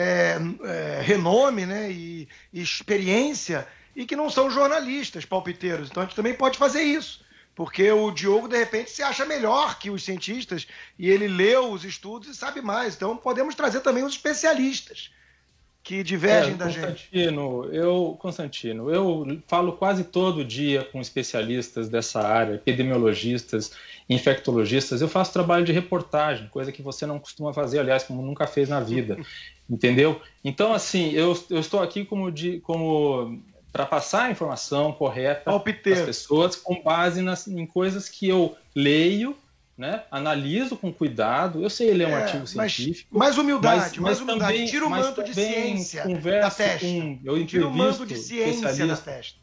renome, né, e experiência, e que não são jornalistas palpiteiros. Então a gente também pode fazer isso, porque o Diogo, de repente, se acha melhor que os cientistas e ele leu os estudos e sabe mais. Então podemos trazer também os especialistas que divergem da gente. Constantino, eu falo quase todo dia com especialistas dessa área, epidemiologistas, infectologistas. Eu faço trabalho de reportagem, coisa que você não costuma fazer, aliás, como nunca fez na vida, entendeu? Então, assim, eu estou aqui para passar a informação correta às pessoas com base em coisas que eu leio, né? Analiso com cuidado. Eu sei ler um artigo científico. Mais humildade, também, tira o manto de ciência da testa. Tira o manto de ciência da testa.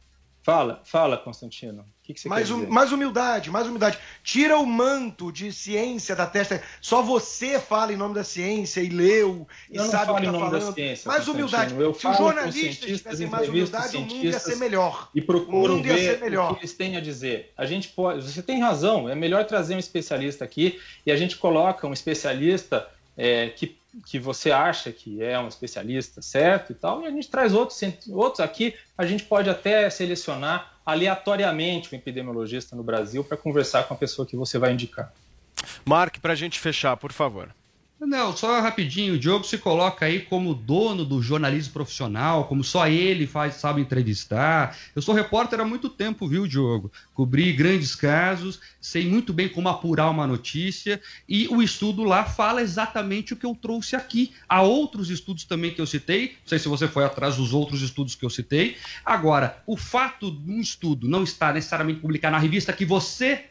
Fala, Constantino. O que você quer dizer? Mais humildade. Tira o manto de ciência da testa. Só você fala em nome da ciência e leu e sabe o que está falando. Ciência, mais humildade. Se os jornalistas tivessem mais humildade, o mundo ia ser melhor. E procuram ver o que eles têm a dizer. Você tem razão, é melhor trazer um especialista aqui e a gente coloca um especialista que você acha que é um especialista, certo? E tal, e a gente traz outros aqui, a gente pode até selecionar aleatoriamente um epidemiologista no Brasil para conversar com a pessoa que você vai indicar. Mark, para a gente fechar, por favor. Não, só rapidinho, o Diogo se coloca aí como dono do jornalismo profissional, como só ele sabe entrevistar. Eu sou repórter há muito tempo, viu, Diogo? Cobri grandes casos, sei muito bem como apurar uma notícia, e o estudo lá fala exatamente o que eu trouxe aqui. Há outros estudos também que eu citei, não sei se você foi atrás dos outros estudos que eu citei. Agora, o fato de um estudo não estar necessariamente publicado na revista que você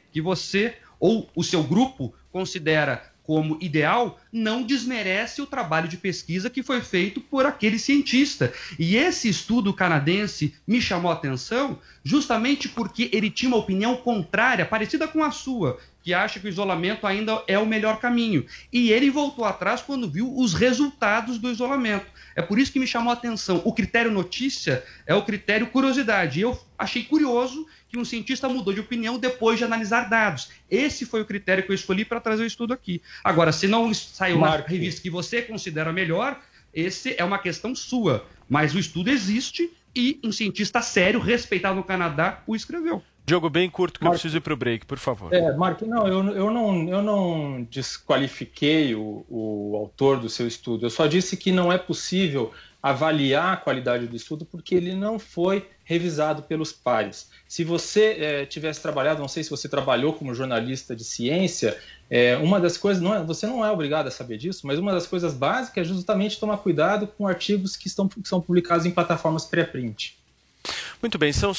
ou o seu grupo considera como ideal, não desmerece o trabalho de pesquisa que foi feito por aquele cientista. E esse estudo canadense me chamou a atenção justamente porque ele tinha uma opinião contrária, parecida com a sua, que acha que o isolamento ainda é o melhor caminho. E ele voltou atrás quando viu os resultados do isolamento. É por isso que me chamou a atenção. O critério notícia é o critério curiosidade. E eu achei curioso que um cientista mudou de opinião depois de analisar dados. Esse foi o critério que eu escolhi para trazer o estudo aqui. Agora, se não saiu na revista que você considera melhor, esse é uma questão sua. Mas o estudo existe e um cientista sério, respeitado no Canadá, o escreveu. Diogo, bem curto, que eu preciso ir para o break, por favor. Mark, eu não desqualifiquei o autor do seu estudo. Eu só disse que não é possível avaliar a qualidade do estudo porque ele não foi revisado pelos pares. Se você tivesse trabalhado, não sei se você trabalhou como jornalista de ciência, uma das coisas, você não é obrigado a saber disso, mas uma das coisas básicas é justamente tomar cuidado com artigos que são publicados em plataformas pré-print. Muito bem, são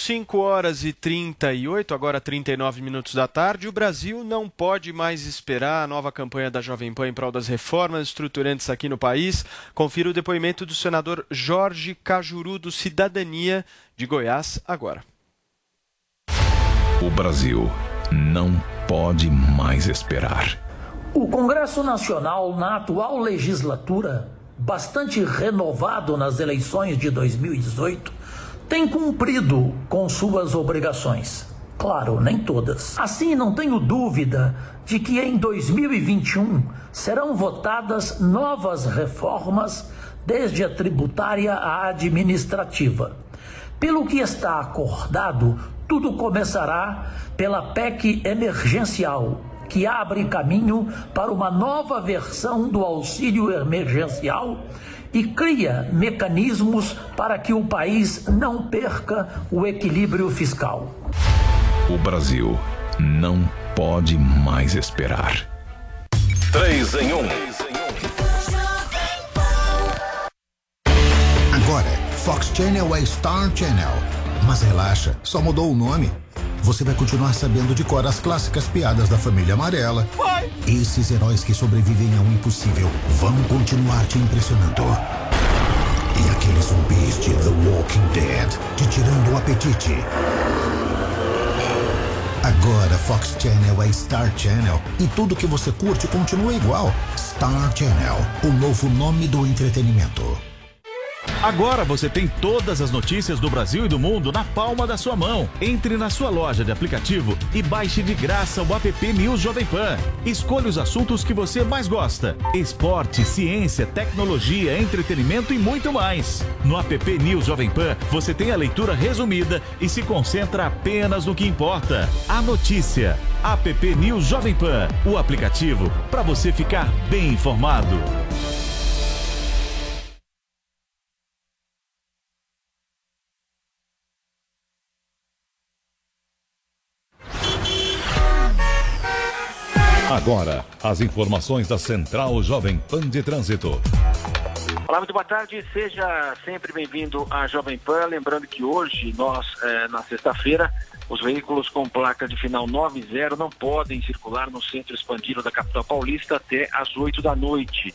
5h38, agora 39 minutos da tarde. O Brasil não pode mais esperar a nova campanha da Jovem Pan em prol das reformas estruturantes aqui no país. Confira o depoimento do senador Jorge Cajuru, do Cidadania de Goiás, agora. O Brasil não pode mais esperar. O Congresso Nacional, na atual legislatura, bastante renovado nas eleições de 2018, tem cumprido com suas obrigações. Claro, nem todas. Assim, não tenho dúvida de que em 2021 serão votadas novas reformas, desde a tributária à administrativa. Pelo que está acordado, tudo começará pela PEC emergencial, que abre caminho para uma nova versão do auxílio emergencial e cria mecanismos para que o país não perca o equilíbrio fiscal. O Brasil não pode mais esperar. 3 em 1. Agora, Fox Channel é Star Channel. Mas relaxa, só mudou o nome. Você vai continuar sabendo de cor as clássicas piadas da família amarela. Vai. Esses heróis que sobrevivem ao impossível vão continuar te impressionando. E aqueles zumbis de The Walking Dead te tirando o apetite. Agora Fox Channel é Star Channel e tudo que você curte continua igual. Star Channel, o novo nome do entretenimento. Agora você tem todas as notícias do Brasil e do mundo na palma da sua mão. Entre na sua loja de aplicativo e baixe de graça o app News Jovem Pan. Escolha os assuntos que você mais gosta: esporte, ciência, tecnologia, entretenimento e muito mais. No app News Jovem Pan, você tem a leitura resumida e se concentra apenas no que importa: a notícia. App News Jovem Pan, o aplicativo para você ficar bem informado. Agora, as informações da Central Jovem Pan de Trânsito. Olá, muito boa tarde. Seja sempre bem-vindo à Jovem Pan. Lembrando que hoje, na sexta-feira, os veículos com placa de final 90 não podem circular no centro expandido da capital paulista até às 8 da noite.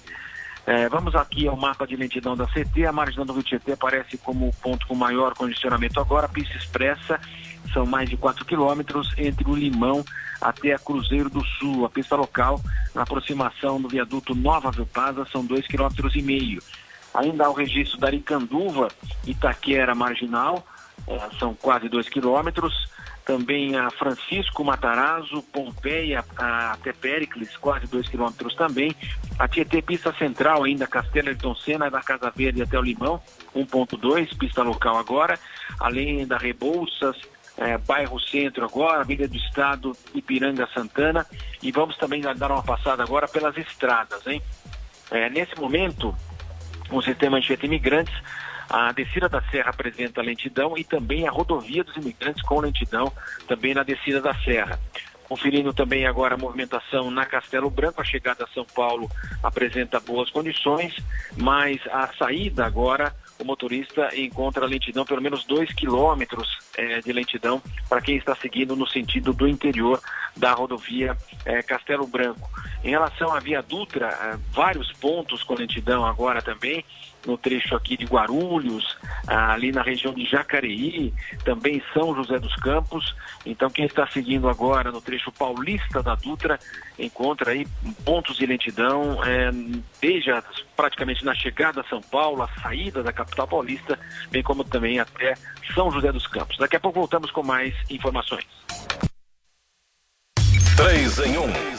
Vamos aqui ao mapa de lentidão da CT. A marginal do Rio Tietê aparece como o ponto com maior congestionamento agora. Pista expressa, são mais de 4 quilômetros entre o Limão até a Cruzeiro do Sul. A pista local, na aproximação do viaduto Nova Vilpasa, são 2,5 km. Ainda há o registro da Aricanduva, Itaquera Marginal, são quase 2 quilômetros. Também a Francisco Matarazzo, Pompeia até Péricles, quase 2 quilômetros também. A Tietê, pista central ainda, Castelo Ayrton Senna, da Casa Verde até o Limão, 1,2, pista local agora. Além da Rebouças, bairro Centro agora, Avenida do Estado, Ipiranga, Santana. E vamos também dar uma passada agora pelas estradas, hein? Nesse momento, o sistema Anchieta Imigrantes, a descida da Serra apresenta lentidão e também a rodovia dos imigrantes com lentidão também na descida da Serra. Conferindo também agora a movimentação na Castelo Branco, a chegada a São Paulo apresenta boas condições, mas a saída agora, o motorista encontra lentidão, pelo menos 2 quilômetros de lentidão para quem está seguindo no sentido do interior da rodovia Castelo Branco. Em relação à Via Dutra, vários pontos com lentidão agora também, no trecho aqui de Guarulhos, ali na região de Jacareí, também São José dos Campos. Então quem está seguindo agora no trecho paulista da Dutra encontra aí pontos de lentidão, desde praticamente na chegada a São Paulo, a saída da capital paulista, bem como também até São José dos Campos. Daqui a pouco voltamos com mais informações. 3 em 1.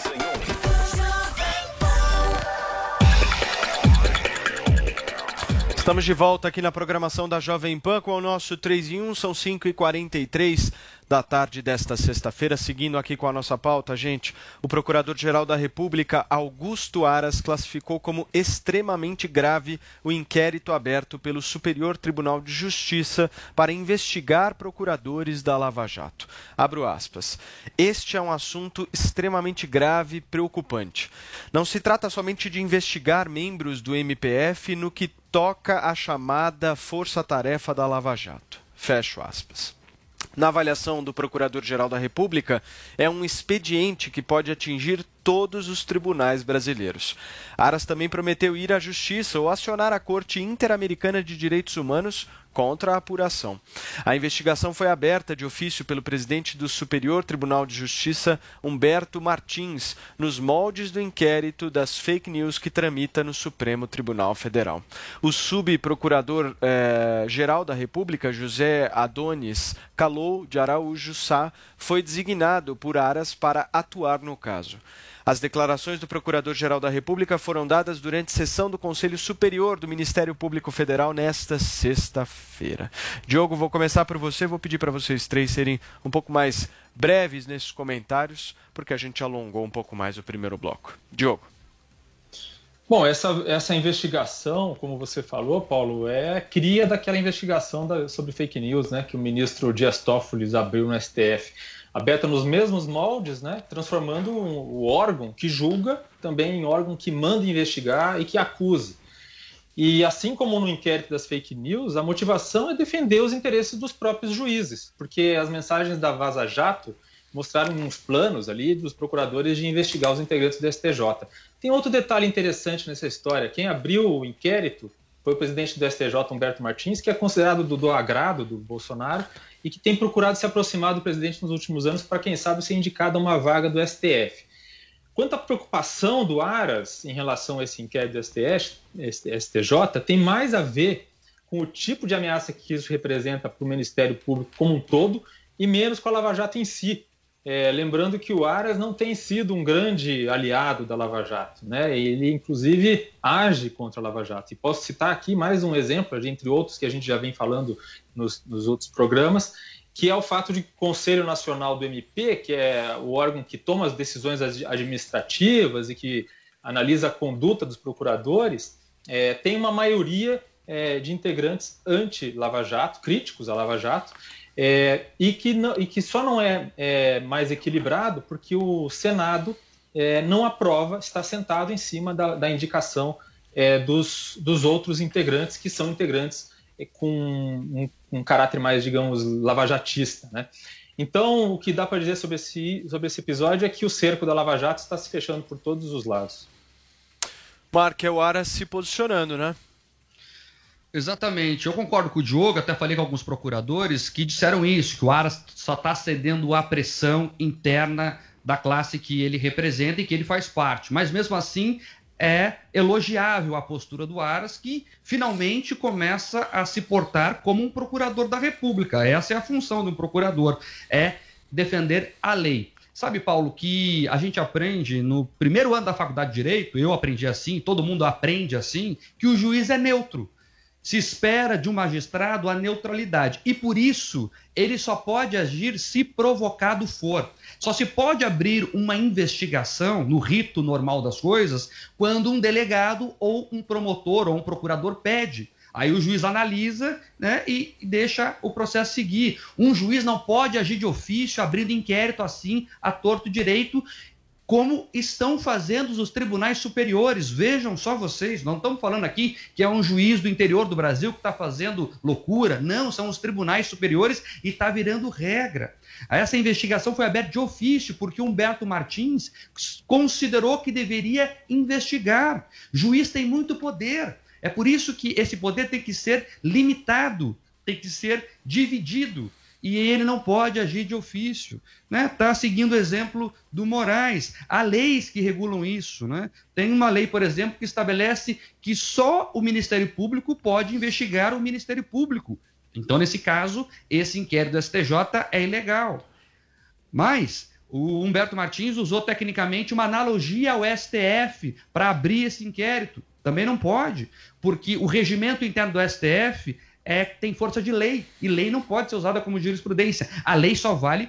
Estamos de volta aqui na programação da Jovem Pan com o nosso 3 em 1, são 5h43 da tarde desta sexta-feira. Seguindo aqui com a nossa pauta, gente, o Procurador-Geral da República, Augusto Aras, classificou como extremamente grave o inquérito aberto pelo Superior Tribunal de Justiça para investigar procuradores da Lava Jato. Abro aspas. Este é um assunto extremamente grave e preocupante. Não se trata somente de investigar membros do MPF no que toca a chamada força-tarefa da Lava Jato. Fecho aspas. Na avaliação do Procurador-Geral da República, é um expediente que pode atingir todos os tribunais brasileiros. Aras também prometeu ir à Justiça ou acionar a Corte Interamericana de Direitos Humanos contra a apuração. A investigação foi aberta de ofício pelo presidente do Superior Tribunal de Justiça, Humberto Martins, nos moldes do inquérito das fake news que tramita no Supremo Tribunal Federal. O subprocurador-geral da República, José Adonis Calou de Araújo Sá, foi designado por Aras para atuar no caso. As declarações do Procurador-Geral da República foram dadas durante sessão do Conselho Superior do Ministério Público Federal nesta sexta-feira. Diogo, vou começar por você, vou pedir para vocês três serem um pouco mais breves nesses comentários, porque a gente alongou um pouco mais o primeiro bloco. Diogo. Bom, essa investigação, como você falou, Paulo, é cria daquela investigação sobre fake news, né, que o ministro Dias Toffoli abriu no STF. Aberta nos mesmos moldes, né, transformando o órgão que julga também em órgão que manda investigar e que acuse. E assim como no inquérito das fake news, a motivação é defender os interesses dos próprios juízes, porque as mensagens da Vaza Jato mostraram uns planos ali dos procuradores de investigar os integrantes do STJ. Tem outro detalhe interessante nessa história. Quem abriu o inquérito foi o presidente do STJ, Humberto Martins, que é considerado do agrado do Bolsonaro e que tem procurado se aproximar do presidente nos últimos anos para, quem sabe, ser indicado a uma vaga do STF. Quanto à preocupação do Aras em relação a esse inquérito do STJ, tem mais a ver com o tipo de ameaça que isso representa para o Ministério Público como um todo e menos com a Lava Jato em si. Lembrando que o Aras não tem sido um grande aliado da Lava Jato, né? Ele, inclusive, age contra a Lava Jato. E posso citar aqui mais um exemplo, entre outros que a gente já vem falando nos outros programas, que é o fato de que o Conselho Nacional do MP, que é o órgão que toma as decisões administrativas e que analisa a conduta dos procuradores, tem uma maioria de integrantes anti-Lava Jato, críticos à Lava Jato, e que só não é mais equilibrado porque o Senado não aprova, está sentado em cima da indicação dos outros integrantes, que são integrantes com um caráter mais, digamos, lavajatista, né? Então, o que dá para dizer sobre esse episódio é que o cerco da Lava Jato está se fechando por todos os lados. Mark, é o Aras se posicionando, né? Exatamente, eu concordo com o Diogo, até falei com alguns procuradores que disseram isso, que o Aras só está cedendo à pressão interna da classe que ele representa e que ele faz parte, mas mesmo assim é elogiável a postura do Aras, que finalmente começa a se portar como um procurador da República. Essa é a função de um procurador, é defender a lei. Sabe, Paulo, que a gente aprende no primeiro ano da faculdade de Direito, eu aprendi assim, todo mundo aprende assim, que o juiz é neutro. Se espera de um magistrado a neutralidade e, por isso, ele só pode agir se provocado for. Só se pode abrir uma investigação, no rito normal das coisas, quando um delegado ou um promotor ou um procurador pede. Aí o juiz analisa, né, e deixa o processo seguir. Um juiz não pode agir de ofício, abrindo inquérito assim, a torto direito, como estão fazendo os tribunais superiores. Vejam só vocês, não estamos falando aqui que é um juiz do interior do Brasil que está fazendo loucura. Não, são os tribunais superiores e está virando regra. Essa investigação foi aberta de ofício porque Humberto Martins considerou que deveria investigar. Juiz tem muito poder. É por isso que esse poder tem que ser limitado, tem que ser dividido. E ele não pode agir de ofício, né? Está seguindo o exemplo do Moraes. Há leis que regulam isso, né? Tem uma lei, por exemplo, que estabelece que só o Ministério Público pode investigar o Ministério Público. Então, nesse caso, esse inquérito do STJ é ilegal. Mas o Humberto Martins usou tecnicamente uma analogia ao STF para abrir esse inquérito. Também não pode, porque o regimento interno do STF tem força de lei, e lei não pode ser usada como jurisprudência. A lei só vale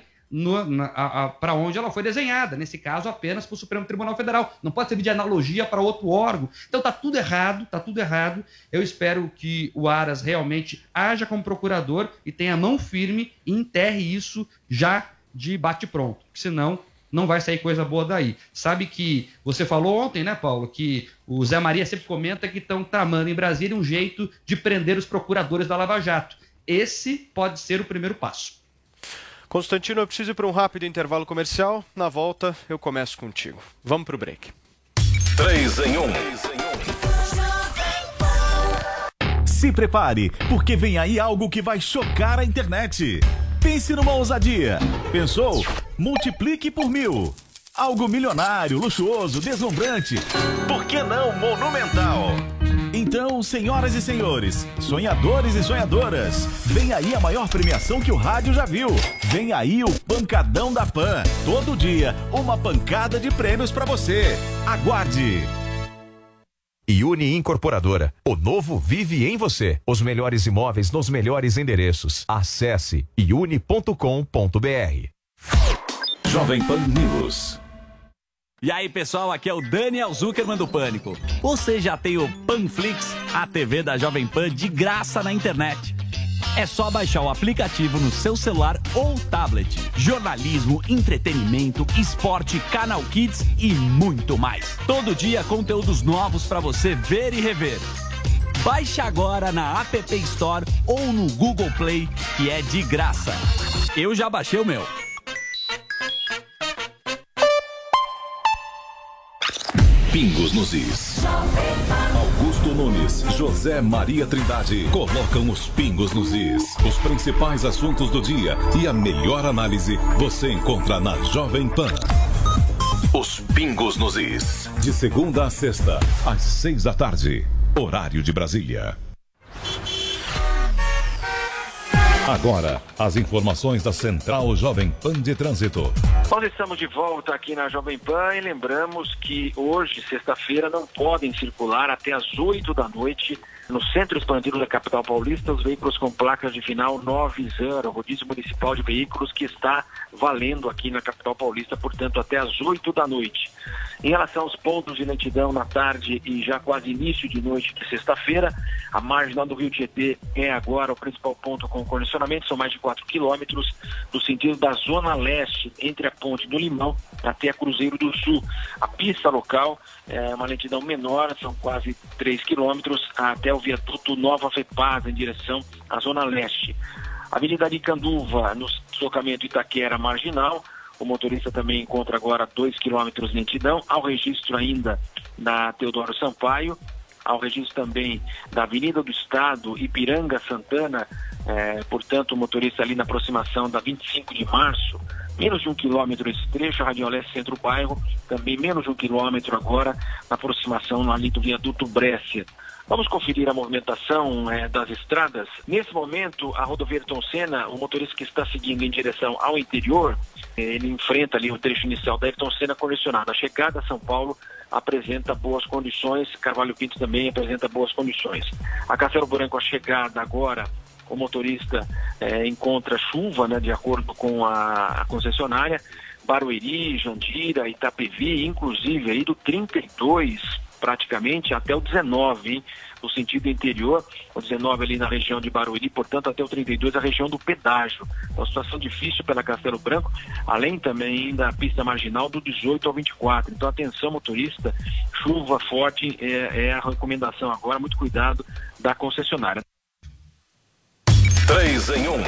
para onde ela foi desenhada, nesse caso apenas para o Supremo Tribunal Federal. Não pode servir de analogia para outro órgão. Então está tudo errado, está tudo errado. Eu espero que o Aras realmente haja como procurador e tenha mão firme e enterre isso já de bate-pronto, porque senão não vai sair coisa boa daí. Sabe que você falou ontem, né, Paulo, que o Zé Maria sempre comenta que estão tramando em Brasília um jeito de prender os procuradores da Lava Jato. Esse pode ser o primeiro passo. Constantino, eu preciso ir para um rápido intervalo comercial. Na volta, eu começo contigo. Vamos para o break. 3 em 1. Se prepare, porque vem aí algo que vai chocar a internet. Pense numa ousadia. Pensou? Multiplique por 1000. Algo milionário, luxuoso, deslumbrante. Por que não monumental? Então, senhoras e senhores, sonhadores e sonhadoras, vem aí a maior premiação que o rádio já viu. Vem aí o Pancadão da Pan. Todo dia, uma pancada de prêmios pra você. Aguarde! Iuni Incorporadora. O novo vive em você. Os melhores imóveis nos melhores endereços. Acesse iuni.com.br. Jovem Pan News. E aí, pessoal, aqui é o Daniel Zuckerman do Pânico. Você já tem o Panflix, a TV da Jovem Pan de graça na internet. É só baixar o aplicativo no seu celular ou tablet. Jornalismo, entretenimento, esporte, Canal Kids e muito mais. Todo dia conteúdos novos para você ver e rever. Baixe agora na App Store ou no Google Play, que é de graça. Eu já baixei o meu. Pingos nos Is. Augusto Nunes, José Maria Trindade colocam os pingos nos Is. Os principais assuntos do dia e a melhor análise você encontra na Jovem Pan. Os Pingos nos Is. De segunda a sexta, às 6 da tarde. Horário de Brasília. Agora, as informações da Central Jovem Pan de Trânsito. Nós estamos de volta aqui na Jovem Pan e lembramos que hoje, sexta-feira, não podem circular até as 8 da noite no centro expandido da capital paulista os veículos com placas de final 90, rodízio municipal de veículos que está valendo aqui na capital paulista, portanto, até as 8 da noite. Em relação aos pontos de lentidão na tarde e já quase início de noite de sexta-feira, a marginal do Rio Tietê é agora o principal ponto com congestionamento, são mais de 4 quilômetros no sentido da Zona Leste, entre a Ponte do Limão até a Cruzeiro do Sul. A pista local é uma lentidão menor, são quase 3 quilômetros até o viaduto Nova FEPAS, em direção à Zona Leste. Avenida Aricanduva, no deslocamento Itaquera Marginal, o motorista também encontra agora 2 quilômetros de lentidão, ao registro ainda da Teodoro Sampaio, ao registro também da Avenida do Estado, Ipiranga Santana, portanto o motorista ali na aproximação da 25 de março, menos de 1 quilômetro esse trecho, a Radioleste Centro-Bairro, também menos de 1 quilômetro agora na aproximação ali do viaduto Brécia. Vamos conferir a movimentação das estradas. Nesse momento, a rodovia Ayrton Senna, o motorista que está seguindo em direção ao interior, ele enfrenta ali o trecho inicial da Ayrton Senna congestionado. A chegada a São Paulo apresenta boas condições, Carvalho Pinto também apresenta boas condições. A Castelo Branco, a chegada agora, o motorista encontra chuva, de acordo com a concessionária. Barueri, Jandira, Itapevi, inclusive aí do 32 praticamente até o 19, hein? No sentido interior, o 19 ali na região de Barueri, portanto até o 32 a região do pedágio. É uma situação difícil pela Castelo Branco, além também da pista marginal do 18 ao 24. Então atenção motorista, chuva forte é a recomendação agora, muito cuidado da concessionária. 3 em 1.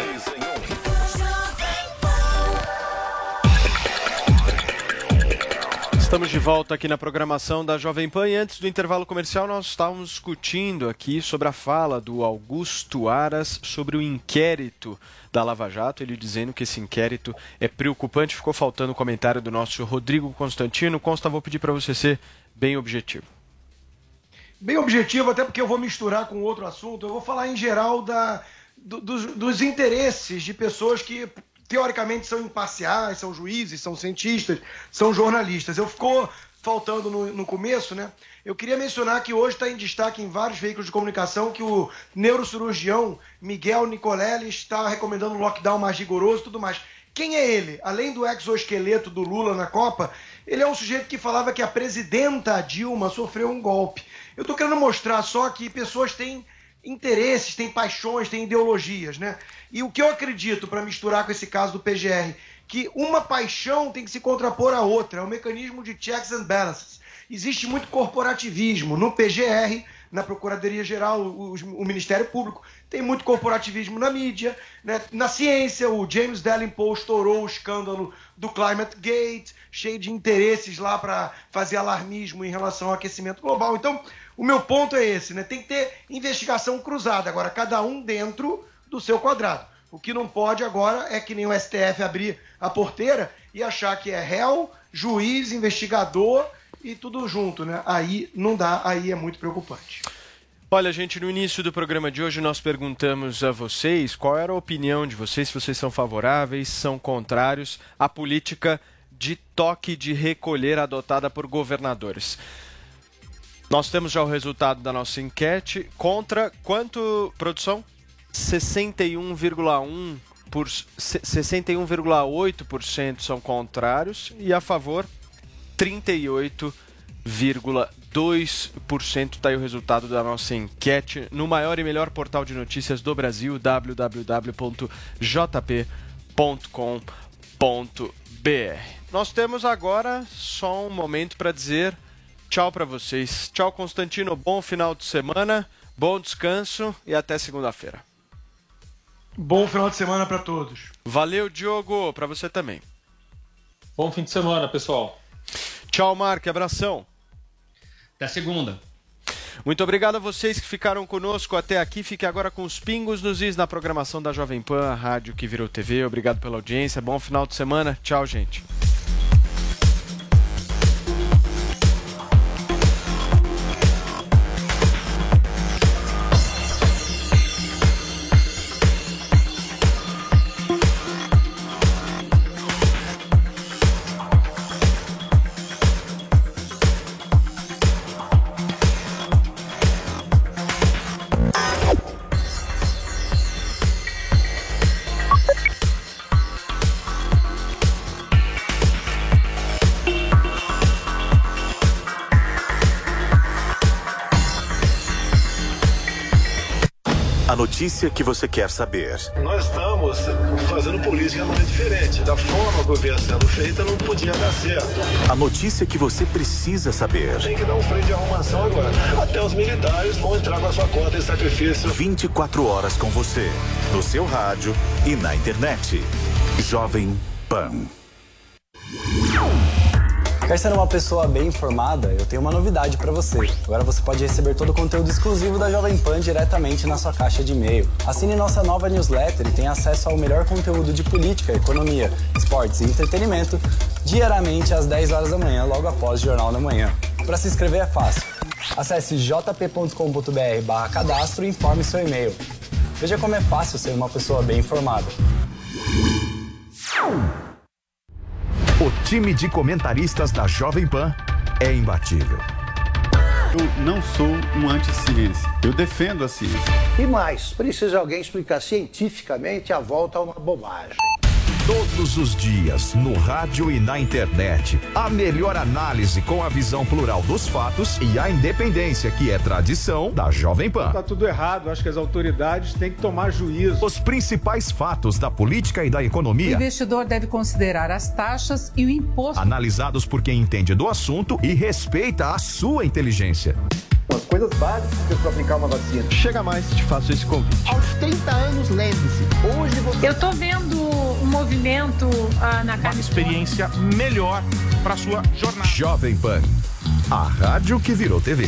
Estamos de volta aqui na programação da Jovem Pan e antes do intervalo comercial nós estávamos discutindo aqui sobre a fala do Augusto Aras sobre o inquérito da Lava Jato, ele dizendo que esse inquérito é preocupante. Ficou faltando o comentário do nosso Rodrigo Constantino. Consta, vou pedir para você ser bem objetivo. Bem objetivo, até porque eu vou misturar com outro assunto. Eu vou falar em geral dos interesses de pessoas que teoricamente são imparciais, são juízes, são cientistas, são jornalistas. Ficou faltando no começo, né? Eu queria mencionar que hoje está em destaque em vários veículos de comunicação que o neurocirurgião Miguel Nicolelli está recomendando um lockdown mais rigoroso e tudo mais. Quem é ele? Além do exoesqueleto do Lula na Copa, ele é um sujeito que falava que a presidenta Dilma sofreu um golpe. Eu estou querendo mostrar só que pessoas têm interesses, têm paixões, têm ideologias, né? E o que eu acredito, para misturar com esse caso do PGR, que uma paixão tem que se contrapor à outra, é um mecanismo de checks and balances. Existe muito corporativismo no PGR, na Procuradoria-Geral, o Ministério Público. Tem muito corporativismo na mídia, né? Na ciência. O James Delingpole estourou o escândalo do Climate Gate, cheio de interesses lá para fazer alarmismo em relação ao aquecimento global. Então, o meu ponto é esse, né? Tem que ter investigação cruzada, agora cada um dentro do seu quadrado. O que não pode agora é que nem o STF abrir a porteira e achar que é réu, juiz, investigador e tudo junto, né? Aí não dá, aí é muito preocupante. Olha, gente, no início do programa de hoje nós perguntamos a vocês qual era a opinião de vocês, se vocês são favoráveis, são contrários à política de toque de recolher adotada por governadores. Nós temos já o resultado da nossa enquete. Contra quanto, produção? 61,8% são contrários e a favor 38,2%. Está aí o resultado da nossa enquete no maior e melhor portal de notícias do Brasil, www.jp.com.br. Nós temos agora só um momento para dizer tchau para vocês. Tchau, Constantino. Bom final de semana, bom descanso e até segunda-feira. Bom final de semana para todos. Valeu, Diogo. Para você também. Bom fim de semana, pessoal. Tchau, Mark. Abração. Até segunda. Muito obrigado a vocês que ficaram conosco até aqui. Fique agora com os pingos nos is na programação da Jovem Pan, a rádio que virou TV. Obrigado pela audiência. Bom final de semana. Tchau, gente. A notícia que você quer saber. Nós estamos fazendo política de maneira diferente. Da forma que vinha sendo feita, não podia dar certo. A notícia que você precisa saber. Tem que dar um freio de arrumação agora. Até os militares vão entrar com a sua conta em sacrifício. 24 horas com você, no seu rádio e na internet. Jovem Pan. Quer ser uma pessoa bem informada? Eu tenho uma novidade para você. Agora você pode receber todo o conteúdo exclusivo da Jovem Pan diretamente na sua caixa de e-mail. Assine nossa nova newsletter e tenha acesso ao melhor conteúdo de política, economia, esportes e entretenimento diariamente às 10 horas da manhã, logo após o Jornal da Manhã. Para se inscrever é fácil. Acesse jp.com.br/cadastro e informe seu e-mail. Veja como é fácil ser uma pessoa bem informada. O time de comentaristas da Jovem Pan é imbatível. Eu não sou um anti-ciência, eu defendo a ciência. E mais, precisa alguém explicar cientificamente a volta a uma bobagem. Todos os dias, no rádio e na internet, a melhor análise com a visão plural dos fatos e a independência que é tradição da Jovem Pan. Tá tudo errado, acho que as autoridades têm que tomar juízo. Os principais fatos da política e da economia. O investidor deve considerar as taxas e o imposto. Analisados por quem entende do assunto e respeita a sua inteligência. As coisas básicas para aplicar uma vacina. Chega mais, te faço esse convite. Aos 30 anos, lembre-se, hoje você... Eu tô vendo um movimento na uma experiência melhor para sua jornada. Jovem Pan, a rádio que virou TV.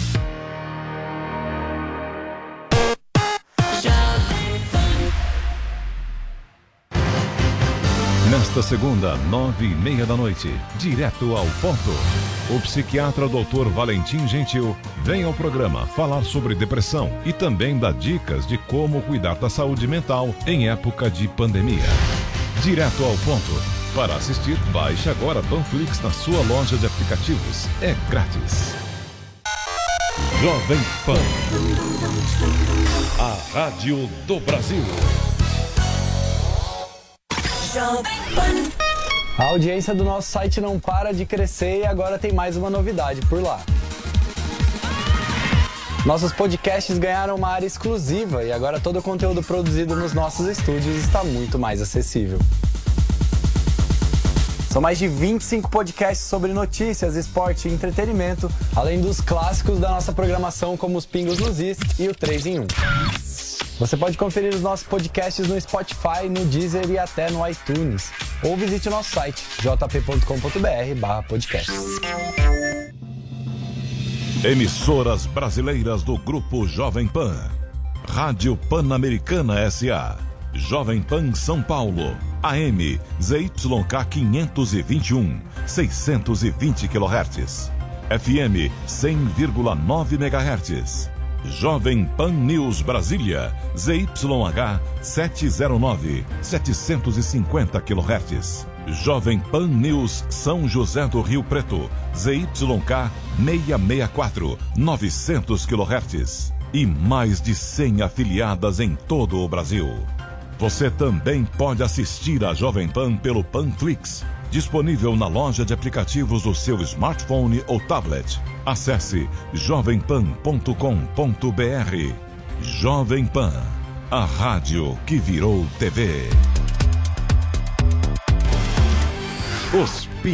Nesta segunda, 9:30 da noite, direto ao ponto. O psiquiatra Dr. Valentim Gentil vem ao programa falar sobre depressão e também dá dicas de como cuidar da saúde mental em época de pandemia. Direto ao ponto. Para assistir, baixe agora Panflix na sua loja de aplicativos. É grátis. Jovem Pan. A rádio do Brasil. A audiência do nosso site não para de crescer e agora tem mais uma novidade por lá. Nossos podcasts ganharam uma área exclusiva e agora todo o conteúdo produzido nos nossos estúdios está muito mais acessível. São mais de 25 podcasts sobre notícias, esporte e entretenimento, além dos clássicos da nossa programação como os Pingos nos Is e o 3 em 1. Você pode conferir os nossos podcasts no Spotify, no Deezer e até no iTunes. Ou visite o nosso site, jp.com.br/podcast. Emissoras brasileiras do Grupo Jovem Pan. Rádio Pan-Americana S.A. Jovem Pan São Paulo. AM ZYK 521, 620 kHz. FM 100,9 MHz. Jovem Pan News Brasília, ZYH 709, 750 kHz. Jovem Pan News São José do Rio Preto, ZYK 664, 900 kHz. E mais de 100 afiliadas em todo o Brasil. Você também pode assistir a Jovem Pan pelo Panflix, disponível na loja de aplicativos do seu smartphone ou tablet. Acesse jovempan.com.br. Jovem Pan, a rádio que virou TV. Os